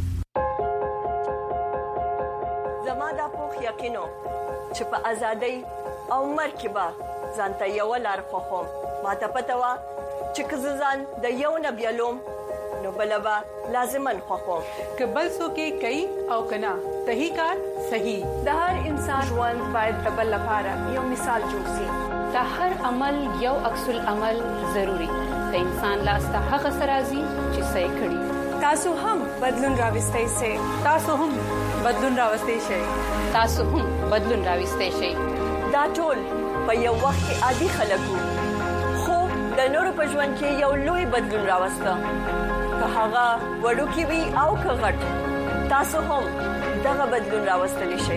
زما د پوخ یقینو چې په ازادۍ او مرکبه ځانته یو لار خوخم ماته پته وا چې کززان د یو نبیلوم نو بلبا لازمن خوخم کبل سو کې کوي او کنا صحیح کار صحیح. د هر انسان ژوند باید د بل لپاره یو مثال جوړ شي. د هر عمل یو عکس العمل ضروری. د انسان لاس ته هغه سرازي چې صحیح کړي. تاسو هم بدلون راوستئ شئ. تاسو هم بدلون راوستئ شئ. تاسو هم بدلون راوستئ شئ. دا ټول په یو وخت کې عادي خلکو خو د نورو په ژوند کې یو لوی بدلون راوسته. که هغه وړو کې وي او که غټ تاسو هم دغه بدلون راوستلی شئ.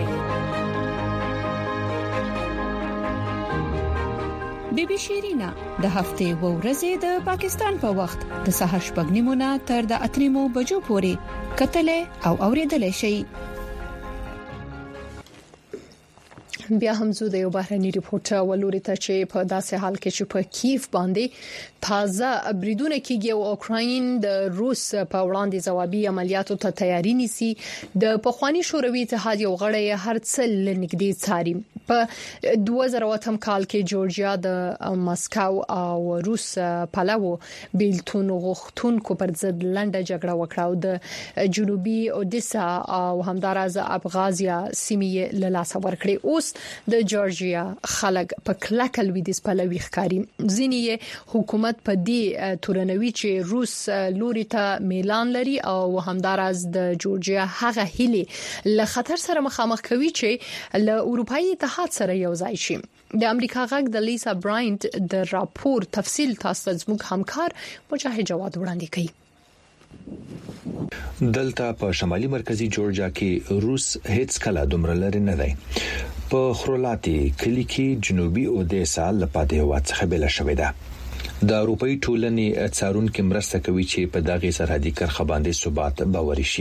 بیبي شیرینا د هفته و ورځې د پاکستان په وخت د سهار 8:30 تر د 8:00 بجو پورې کتلې او اوریدلې شي. بیا هم زو د یو بهرني ریپورټ ولوري ته چې په داسې حال کې چې په کیف باندې تازه بریدونه کیږي او اوکراین د روس په وړاندې ځوابي عملیاتو ته تیاری نیسي. د پخوانی شوروي اتحاد یو غړی هر څه لنګدي څاري. په 2008 کال کې جورجیا د ماسکو او روس پلاو بیلتون غوښتونکو پر ضد لنډه جګړه وکړه او د جنوبي اودیسا او همدارز ابغازیا سیمې له لاسه ورکړې. اوس د جورجیا خلک په کلکل ویدیس پلوي ښکاری. ځینې حکومت په دې تورنوي چې روس لوري ته میلان لري او همدارز د جورجیا هغه هلي له خطر سره مخامخ کوي چې له اروپאי اتحاد سره یو ځای شي. د امریکا غږ د لیسا براینت د راپور تفصیل تاسو زموږ همکار مجاهد جواد وړاندې کوي. دلته په شمالي مرکزی جورجیا کې روس هیڅ کله دومره لري نه دی. په خرولاتي کلی کې جنوبي اودیسا لپاره هوا څخه بل شوې ده. د اروپאי ټولنې څارونکو مرسته کوي چې په دغه سرحدي کرخه باندې ثبات باوري شي.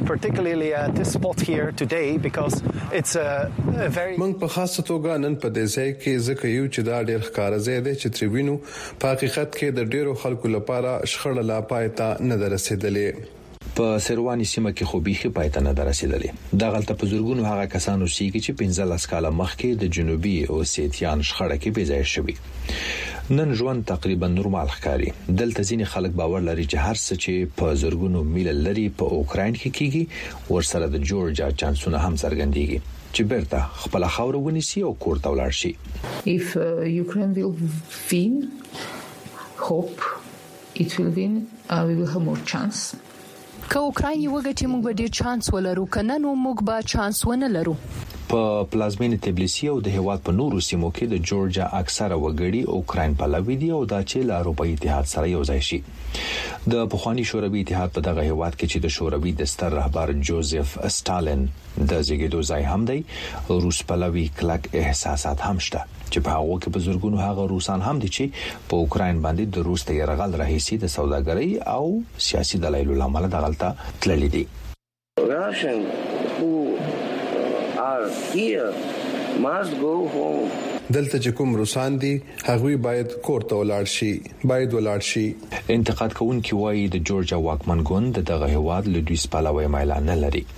موږ په خاصه توګه نن په دې ځای کې ځکه یو چې دا ډېر ښکارا ځای دی چې تریوینو په حقیقت کې د ډېرو خلکو لپاره شخړه لا پاتې نه درسېدلې. په سرواني سیمه کې خو بيخي پاتې نه درسېدلې. د غلطه په زورګونو هغه کسانو سیږي چې 15 کاله مخکې د جنوبي اوسیتیان شخړه کې بيځای شوی. نن ژوند تقریبا نورمال ښکاري. دلته ځینې خلک باور لري چې هر څه چې په زورګونو میل لري په اوکراین کې کیږي ورسره د جورجیا چانسونه هم څرګندېږي چې بیرته خپل خاور ونیسي او کور ته ولاړ شي. If Ukraine will win, hope it will win, we will have more chance. که اوکراین وګټي موږ به ډیر چانس ولرو کنه نو موږ به چانس ونه لرو. په پلازمین تبلیسی او د هیواد په نورو سیمو کې د جورجیا اکثره وګړي اوکراین پلوي دي او دا چې له اروپאי اتحاد سره یو ځای شي. د پخوانی شوروي اتحاد په دغه هیواد کې چې د شوروي د ستر رهبر جوزف ستالین د زیږیدو ځای هم دی، روس پلوي کلک احساسات هم شته چې په هغه کې بزرګونو هغه روسان هم دي چې په اوکراین باندې د روس ته يرغل راهيسي د سوداګرۍ او سیاسي دلایلو لامل دغلطه تللي دي. Russian who are here must go home. دلته چې کوم روسان دي هغوی باید کور ته ولاړ شي. انتقاد کوونکي وایي د جورجیا واکمن ګوند دغه هواد له دوی سپالوي مایلان نه لري.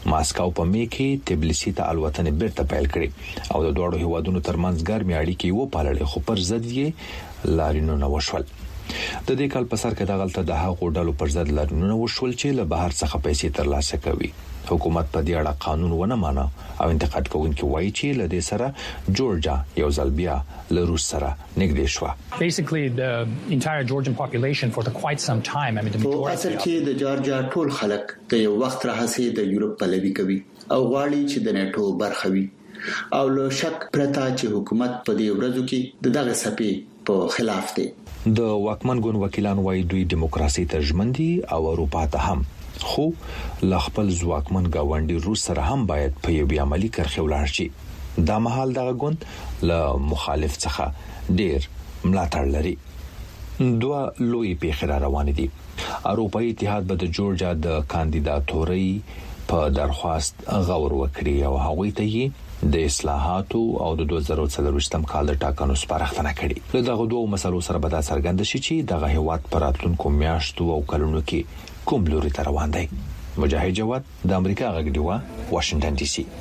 ماسکو په میکې تبلیسي ته الوتنې بیرته پیل کړې او د دوه هیوادونو ترمنځ ګرمې اړیکې وپاللې خو پر ضد یې لارینونه وشول. د دې کال په سر کې د غلطه د هغو ډلو پر ضد لارینونه وشول چې له بهر څخه پیسې ترلاسه کوي. حکومت په دې اړه قانون ونه مانه او انتقاد کوونکي وایي چې له دې سره جورجیا یو ځل بیا له روس سره نږدې شو. Basically the entire Georgian population for quite some time, I mean the majority اصل کې د جورجیا ټول خلک د یو وخت راهسي د یورپ پلوي کوي او غواړي چې د ناتو برخه وي او له شک پرته چې حکومت په دې ورځو کې د دغه سپې په خلاف دی. د واکمن ګوند وکیلان وایي دوی دیموکراسي ته ژمن دي او اروپا ته هم، خو ل خپل ځواکمن گاونډي روس سره هم باید په یو عملی کرخه ولاړ شي. دا مهال دغه ګوند له مخالف څخه ډیر ملاتړ لري. دوه لوی پیښې روان دي. اروپאי اتحاد به د جورجیا د کاندیداتوري په درخواست غور وکړي او هغوی ته یې د اصلاحاتو او د 2024 کال د ټاکنو سپارښتنه کړې. له دغه دوه مسلو سره به دا څرګند شي چې دغه هیواد پر راتلونکو میاشتو او کلونو کې کوم لوري ته روان دی. مجاهد جواد د امریکا غږ دی واشنگټن ډي سي.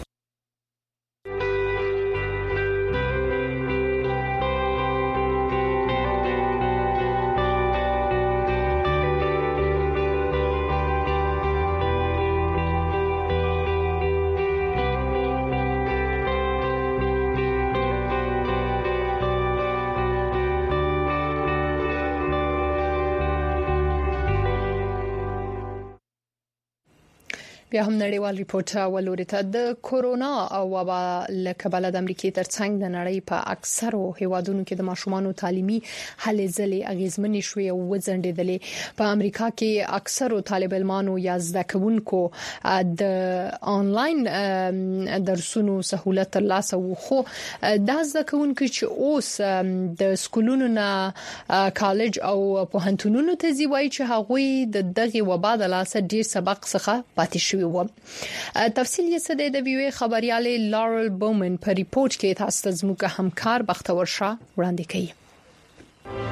بیا هم نړیوال ریپورت ولوري ته د کورونا او وبا له کبله د امریکای ترڅنګ د نړۍ په اکثرو هیوادونو کې د ماشومانو تعلیمي هلې ځلې اغیزمنې شوې او وځنډېدلې. په امریکا کې اکثرو طالب علمانو یا زده کوونکو د آنلاین درسونو سہولت ترلاسه وو، خو د زده کوونکو چې اوس د سکولونو نه کالج او پوهنتونونو ته ځي وایي چې هغوی د دغه وبا د لاسه ډیر سبق څخه پاتې شوي. تفصیل یې څه دی د ویو خبريالې لارل بومن په ریپورت کې تاسو ته زموږ همکار بختور شاه وړاندې کوي.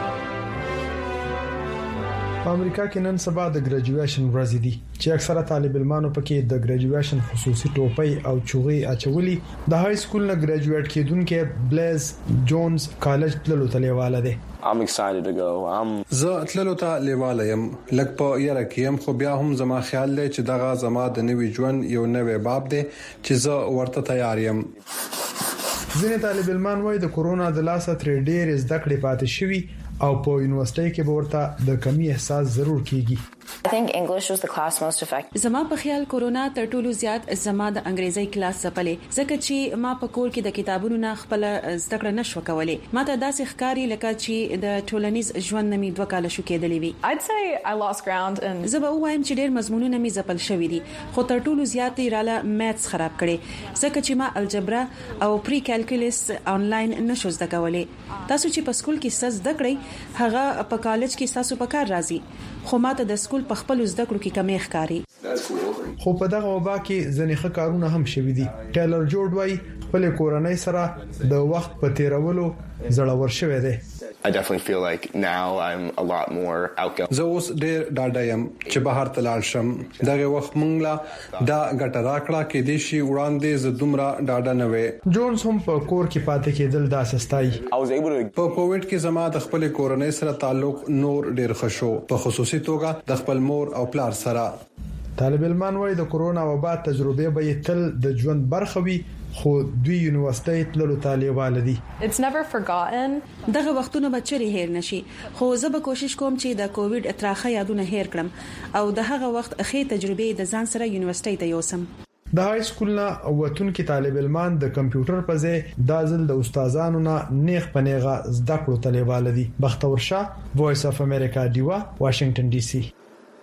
په امریکا کې نن سبا د ګریجویشن ورځ دی چې اکثره طالب علمانو پکې د ګریجویشن خصوصي ټوپۍ او چوغي اچولي. د های سکول نه ګریجویټ کېدونکو بلیز جونز کالج تللو تلیواله دی. I'm excited to go. زه تللو ته لیواله یم، لکه په یاره کې هم، خو بیا هم زما خیال دی چې دغه زما د نوي ژوند یو نوې باب دی چې زه ورته تیار یم. ځینې طالب علمان وایي د کورونا د لاسه تر ډېر زده کړې پاتې شوي او په یونیورسيټي کې به ورته د کمی احساس ضرور کیږي. I think English was the class most effective. زما په خیال کورونا تر ټولو زیات زما د انګریزي کلاس ځپلې، ځکه چې ما په کور کې د کتابونو نه خپل زده کړه نشو کولای. ما ته داسې ښکاری لکه چې د ټولنیز ژوند نمي 2 کال شو کېدلې وي. I'd say I lost ground and زه به وایم چې ډېر مضمونونه می ځپل شوې دي، خو تر ټولو زیات یې رااله ماثس خراب کړي، ځکه چې ما الجبرا او پری کیلکولس آنلاین نشو زده کولای. تاسو چې په سکول کې زده کړئ هغه په کالج کې تاسو په کار راځي، خو ماته د سکول په خپل زده کړو کې کمی ښکاری. خو په دغه وبا کې ځنې ښه کارونه هم شوي دي. ټیلر جورج وايي خپل کورنۍ سره د وخت په تیرولو زړور شوی دی. I definitely feel like now I'm a lot more outgoing. زه اوس ډېر ډاډه یم چې بهر ته لاړ شم. دغه وخت مونږ لا دا ګټه راکړه کې دي شي وړاندې ز دومره ډاډه نه وې. جونز هم په کور کې پاتې کېدل دا سستای. په کووډ کې زما د خپل کورنۍ سره تعلق نور ډېر خشو، په خصوصي توګه د خپل مور او پلار سره. طالب علمان وایي د کورونا وبا تجربه به تل د ژوند برخه وي، خو دوی یونیورسيټي تللو طالبان دي. It's never forgotten. دغه وختونه به چیرې هیر نشي، خو زه به کوشش کوم چې د کووډ اتراخه یادونه هیر کړم او د هغه وخت اخی تجربه د ځان سره یونیورسيټي ته یوسم. د های سکول نه وتون کې طالب علمان د کمپیوټر په ځای د ځل د استادانو نه نیغ پنیغه زده کړو طالبان دي. بختور شاه، وایس اف امریکا، دیوا، واشنگټن ډي سي.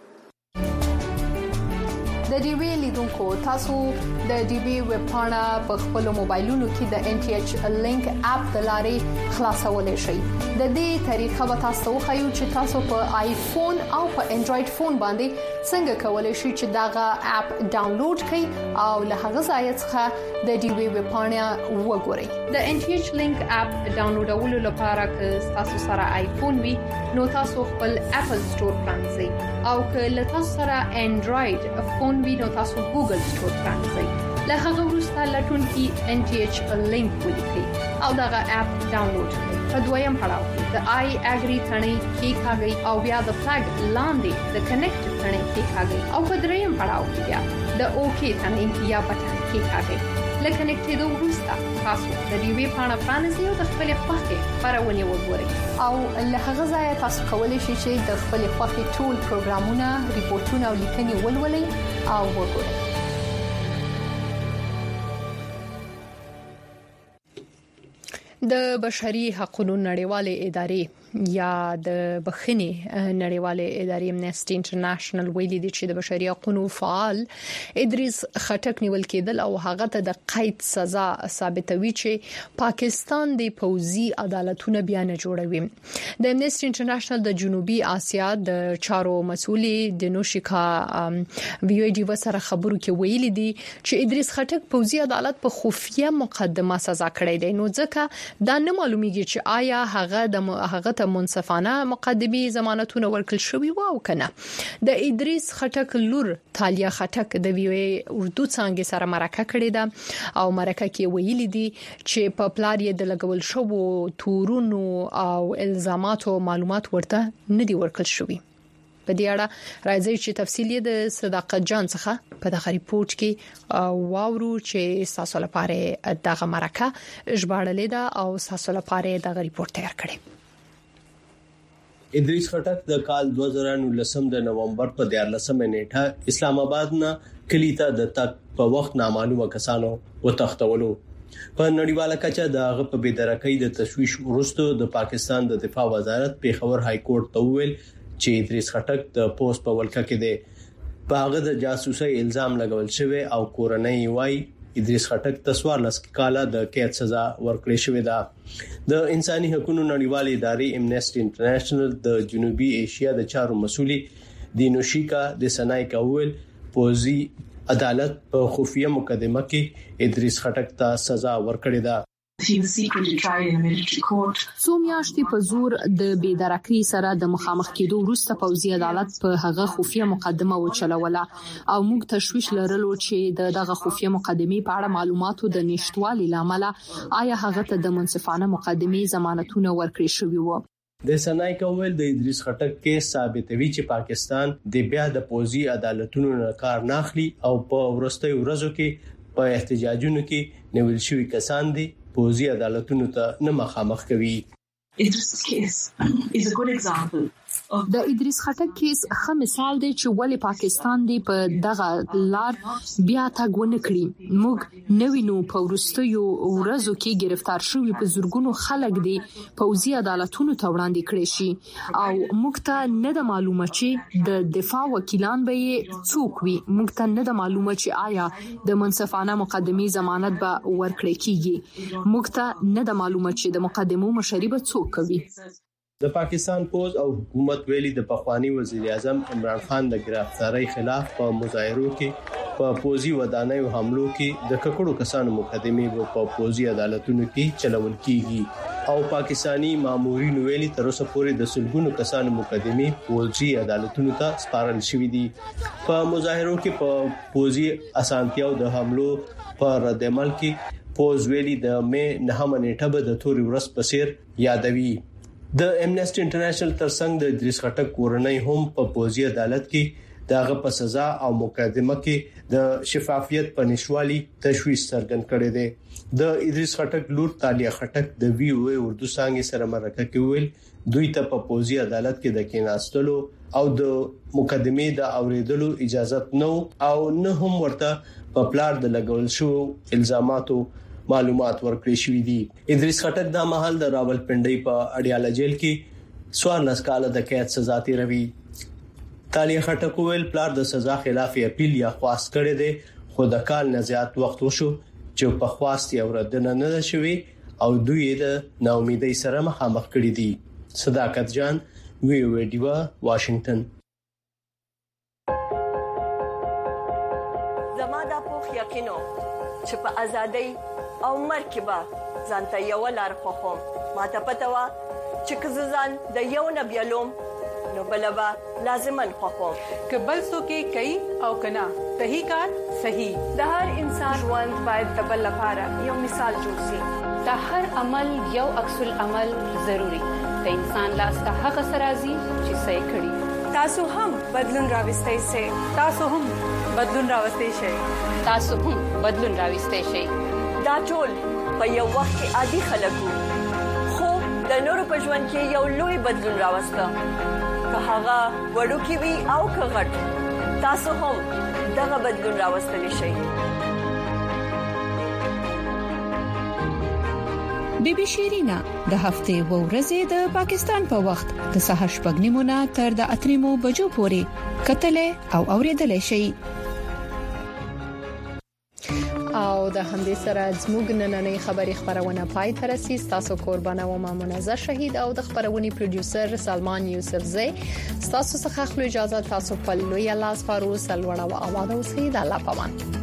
د ډي وی لیدونکو تاسو د ډي وی ویب پاڼه په خپل موبایلونو کې د ان ټي ایچ لینک اپ د لارې خلاصولای شئ. د دې طریقه به تاسو خو چې تاسو په آیفون او په انډراید فون باندې څنګه کولای شئ چې داغه اپ ډاونلوډ کړئ او له هغه ځای څخه د ډي وی ویب پاڼه وګورئ. د ان ټي ایچ لینک اپ ډاونلوډولو لپاره که تاسو سره آیفون وي نو تاسو خپل اپل سٹور پرانځئ او که له تاسو سره انډراید فون وي نو تاسو ګوګل سټور پرانځئ. له هغه وروسته لټونکي NTH لینک ولیکئ او دغه اپ ډاونلوډ کړئ. په دویم پړاو کې د آی اګری ثنې کلیکاږئ او بیا د فلګ لاندې د کنیکټ ثنې کلیکاږئ او په دریم پړاو کې بیا د اوکی ثنې یا بټن کلیکاږئ. لکه نکټېدو وروسته تاسو د ریوی پاڼه پرانځئ او د خپل خوښې خبرونه وګورئ او له هغه ځایه تاسو کولی شئ چې د خپل خوښې ټول پروګرامونه، ریپورتونه او لیکنې ولولئ او وګورئ. د بشري حقوقو نړیوالې ادارې یا د بخښنې نړیوالې ادارې امنیسټي انټرنیشنل ویلي دي چې د بشري حقوقو فعال ادریس خټک نیول کېدل او هغه ته د قید سزا ثابتوي چې پاکستان د پوځي عدالتونو بیا نه جوړوي. د امنیسټي انټرنیشنل د جنوبي اسیا د چارو مسؤلې د نوشیکا ویډیو سره خبرو کې ویلي دي چې ادریس خټک پوځي عدالت په خفیه مقدمه سزا کړی دی، نو ځکه دا نه معلومیږي چې آیا هغه ته منصفانه مقدمي ضمانتونه ورکړل شوی و او کنه. د ادریس خټک لور تالیا خټک د ویوي اردو څنګه سره مرکه کړې ده او مرکه کې ویلي دي چې په پلار یې د لګول شو تورونو او الزاماتو معلومات ورته نه دی ورکړل شوی. په دې اړه راځي چې تفصیلی د صداقت جان څخه په دغه ریپورت کې واورو چې تاسو لپاره دغه مرکه ژباړلې ده او تاسو لپاره دغه ریپورت تیار کړی. ادریس خټک د کال 2019 د نومبر په 14 نیټه اسلام آباد نه کلیته د تک په وخت نامعلومه کسانو وتښتولو. په نړیواله کچه د هغه په بيدرکۍ د تشويش وروسته د پاکستان د دفاع وزارت پیښور های کورټ ته ویل چې ادریس خټک د پوسټ په ولکه کې دی په هغه د جاسوسي الزام لګول شوی او کورنۍ وای ادریس خټک تسوار لس کاله د قید سزا ورکړې شوې ده. د انساني حقوقو نړیوالې ادارې امنیسټي انټرنیشنل د جنوبي ایشیا د چارو مسؤلې دینوشیکا د سنای کول پوزي عدالت په خفیه مقدمه کې ادریس خټک ته سزا ورکړې ده. څو میاشتې په زور د بيدرکۍ سره د مخامخ کېدو وروسته پوځي عدالت په هغه خفیه مقدمه وچلوله او موږ تشويش لرلو چې دغه خفیه مقدمه په اړه معلوماتو د نشټوالي لامل آیا هغه ته د منصفانه مقدمه ضمانتونه ورکړي شوی وو. د سنای کول د ادریس خټک کې ثابتوي چې پاکستان د بیا د پوځي عدالتونو نه کار ناخلي او په ورستۍ ورځو کې په احتجاجونو کې نیول شوی کسان دي پوځي عدالتونو ته نه مخامخ کوي. د ادریس خټک کیس ښه مثال دی چې ولې پاکستان دی په دغه لار بیا تاګونه کړی. موږ نوینو په ورستیو ورځو کې گرفتار شوی په زورګونو خلک دی پوځي عدالتونو ته وړاندې کړي شي او موږ ته نه د معلومه چې د دفاع وکیلان به څوک وي. موږ ته نه د معلومه چې آیا د منصفانه مقدمه ضمانت به ورکړي کیږي. موږ ته نه د معلومه چې د مقدمو مشري به څوک کوي. د پاکستان پوز او حکومت ویلي د پخوانی وزیر اعظم عمران خان د گرفتاری خلاف په مظاهرو کې په پوزي ودانیو حملو کې د ککړو کسانو مقدمه په پوزي عدالتونو کې چلول کیږي او پاکستانی مامورین ویلي تر اوسه پورې د سلګونو کسانو مقدمه پوزي عدالتونو ته سپارل شوې دي. په مظاهرو کې په پوزي اسانتیاو د حملو پر رد عمل کې پوز ویلي د مې 9 نیټه به د توري ورځ په سیر یادوي. د امنیسټي انټرنیشنل ترڅنګ د ادریس خټک کورنۍ هم په پوځي عدالت کې دغه په سزا او مقدمه کې د شفافیت په نشوالي تشويش څرګند کړي دي. د ادریس خټک لور تالیا خټک د وی او اردو څنګه سره مرکه کې ویل دوی ته په پوځي عدالت کې د کېناستلو او د مقدمه د اوریدلو اجازه نه او نه هم ورته په پلار د لګول شو الزاماتو معلومات ورکړي شوې دي. ادریس خټک د محل د راولپنډي په اډیاله جیل کې 14 کال د قید سزا تیروي. تالیا خټک ویل پلار د سزا خلاف اپیل یا خواست کړي دي خو د کال نه زیات وخت وشو چې په خواست یې اوردنه نه شوي او دوی د ناامیدۍ سره مخامخ کړي دي. صداقت جان ویډیو واشنگټن. زماده په یقینو چې په ازادۍ او مرکبه ځانته یو لار خوخم ماته پته و چې کززان د یو نبیلوم نو بلبا لازمن خوخو کبل سو کې کوي او کنا صحیح کار صحیح د هر انسان ژوند باید د بل لپاره یو مثال جوړ شي د هر عمل یو عکس العمل ضروری د انسان لاس ته هغه سرازي چې صحیح کړي تاسو هم بدلون راوستئ شئ تاسو هم بدلون راوستئ شئ تاسو هم بدلون راوستئ شئ دا ټول په یو وخت کې عادي خلکو خو د نورو په ژوند کې یو لوی بدلون راوسته که هغه وړوکی وي او که غټ تاسو هم دغه بدلون راوستلی شئ بی بی شیرینا د هفته و ورځې د پاکستان په وخت د سهار شپږ نیمو نه تر د 8 بجو پورې کتلې او اوریدلې شي او د همدې سره زموږ نننۍ خبری خبرونه پای ته رسیدي تاسو قربانه و ما منزه شهید او د خبرونې پروډوسر سلمان یوسفزی تاسو څخه خپل اجازه تاسو په لوی لاس فاروق سلوړه او اواده اوسئ د الله پامان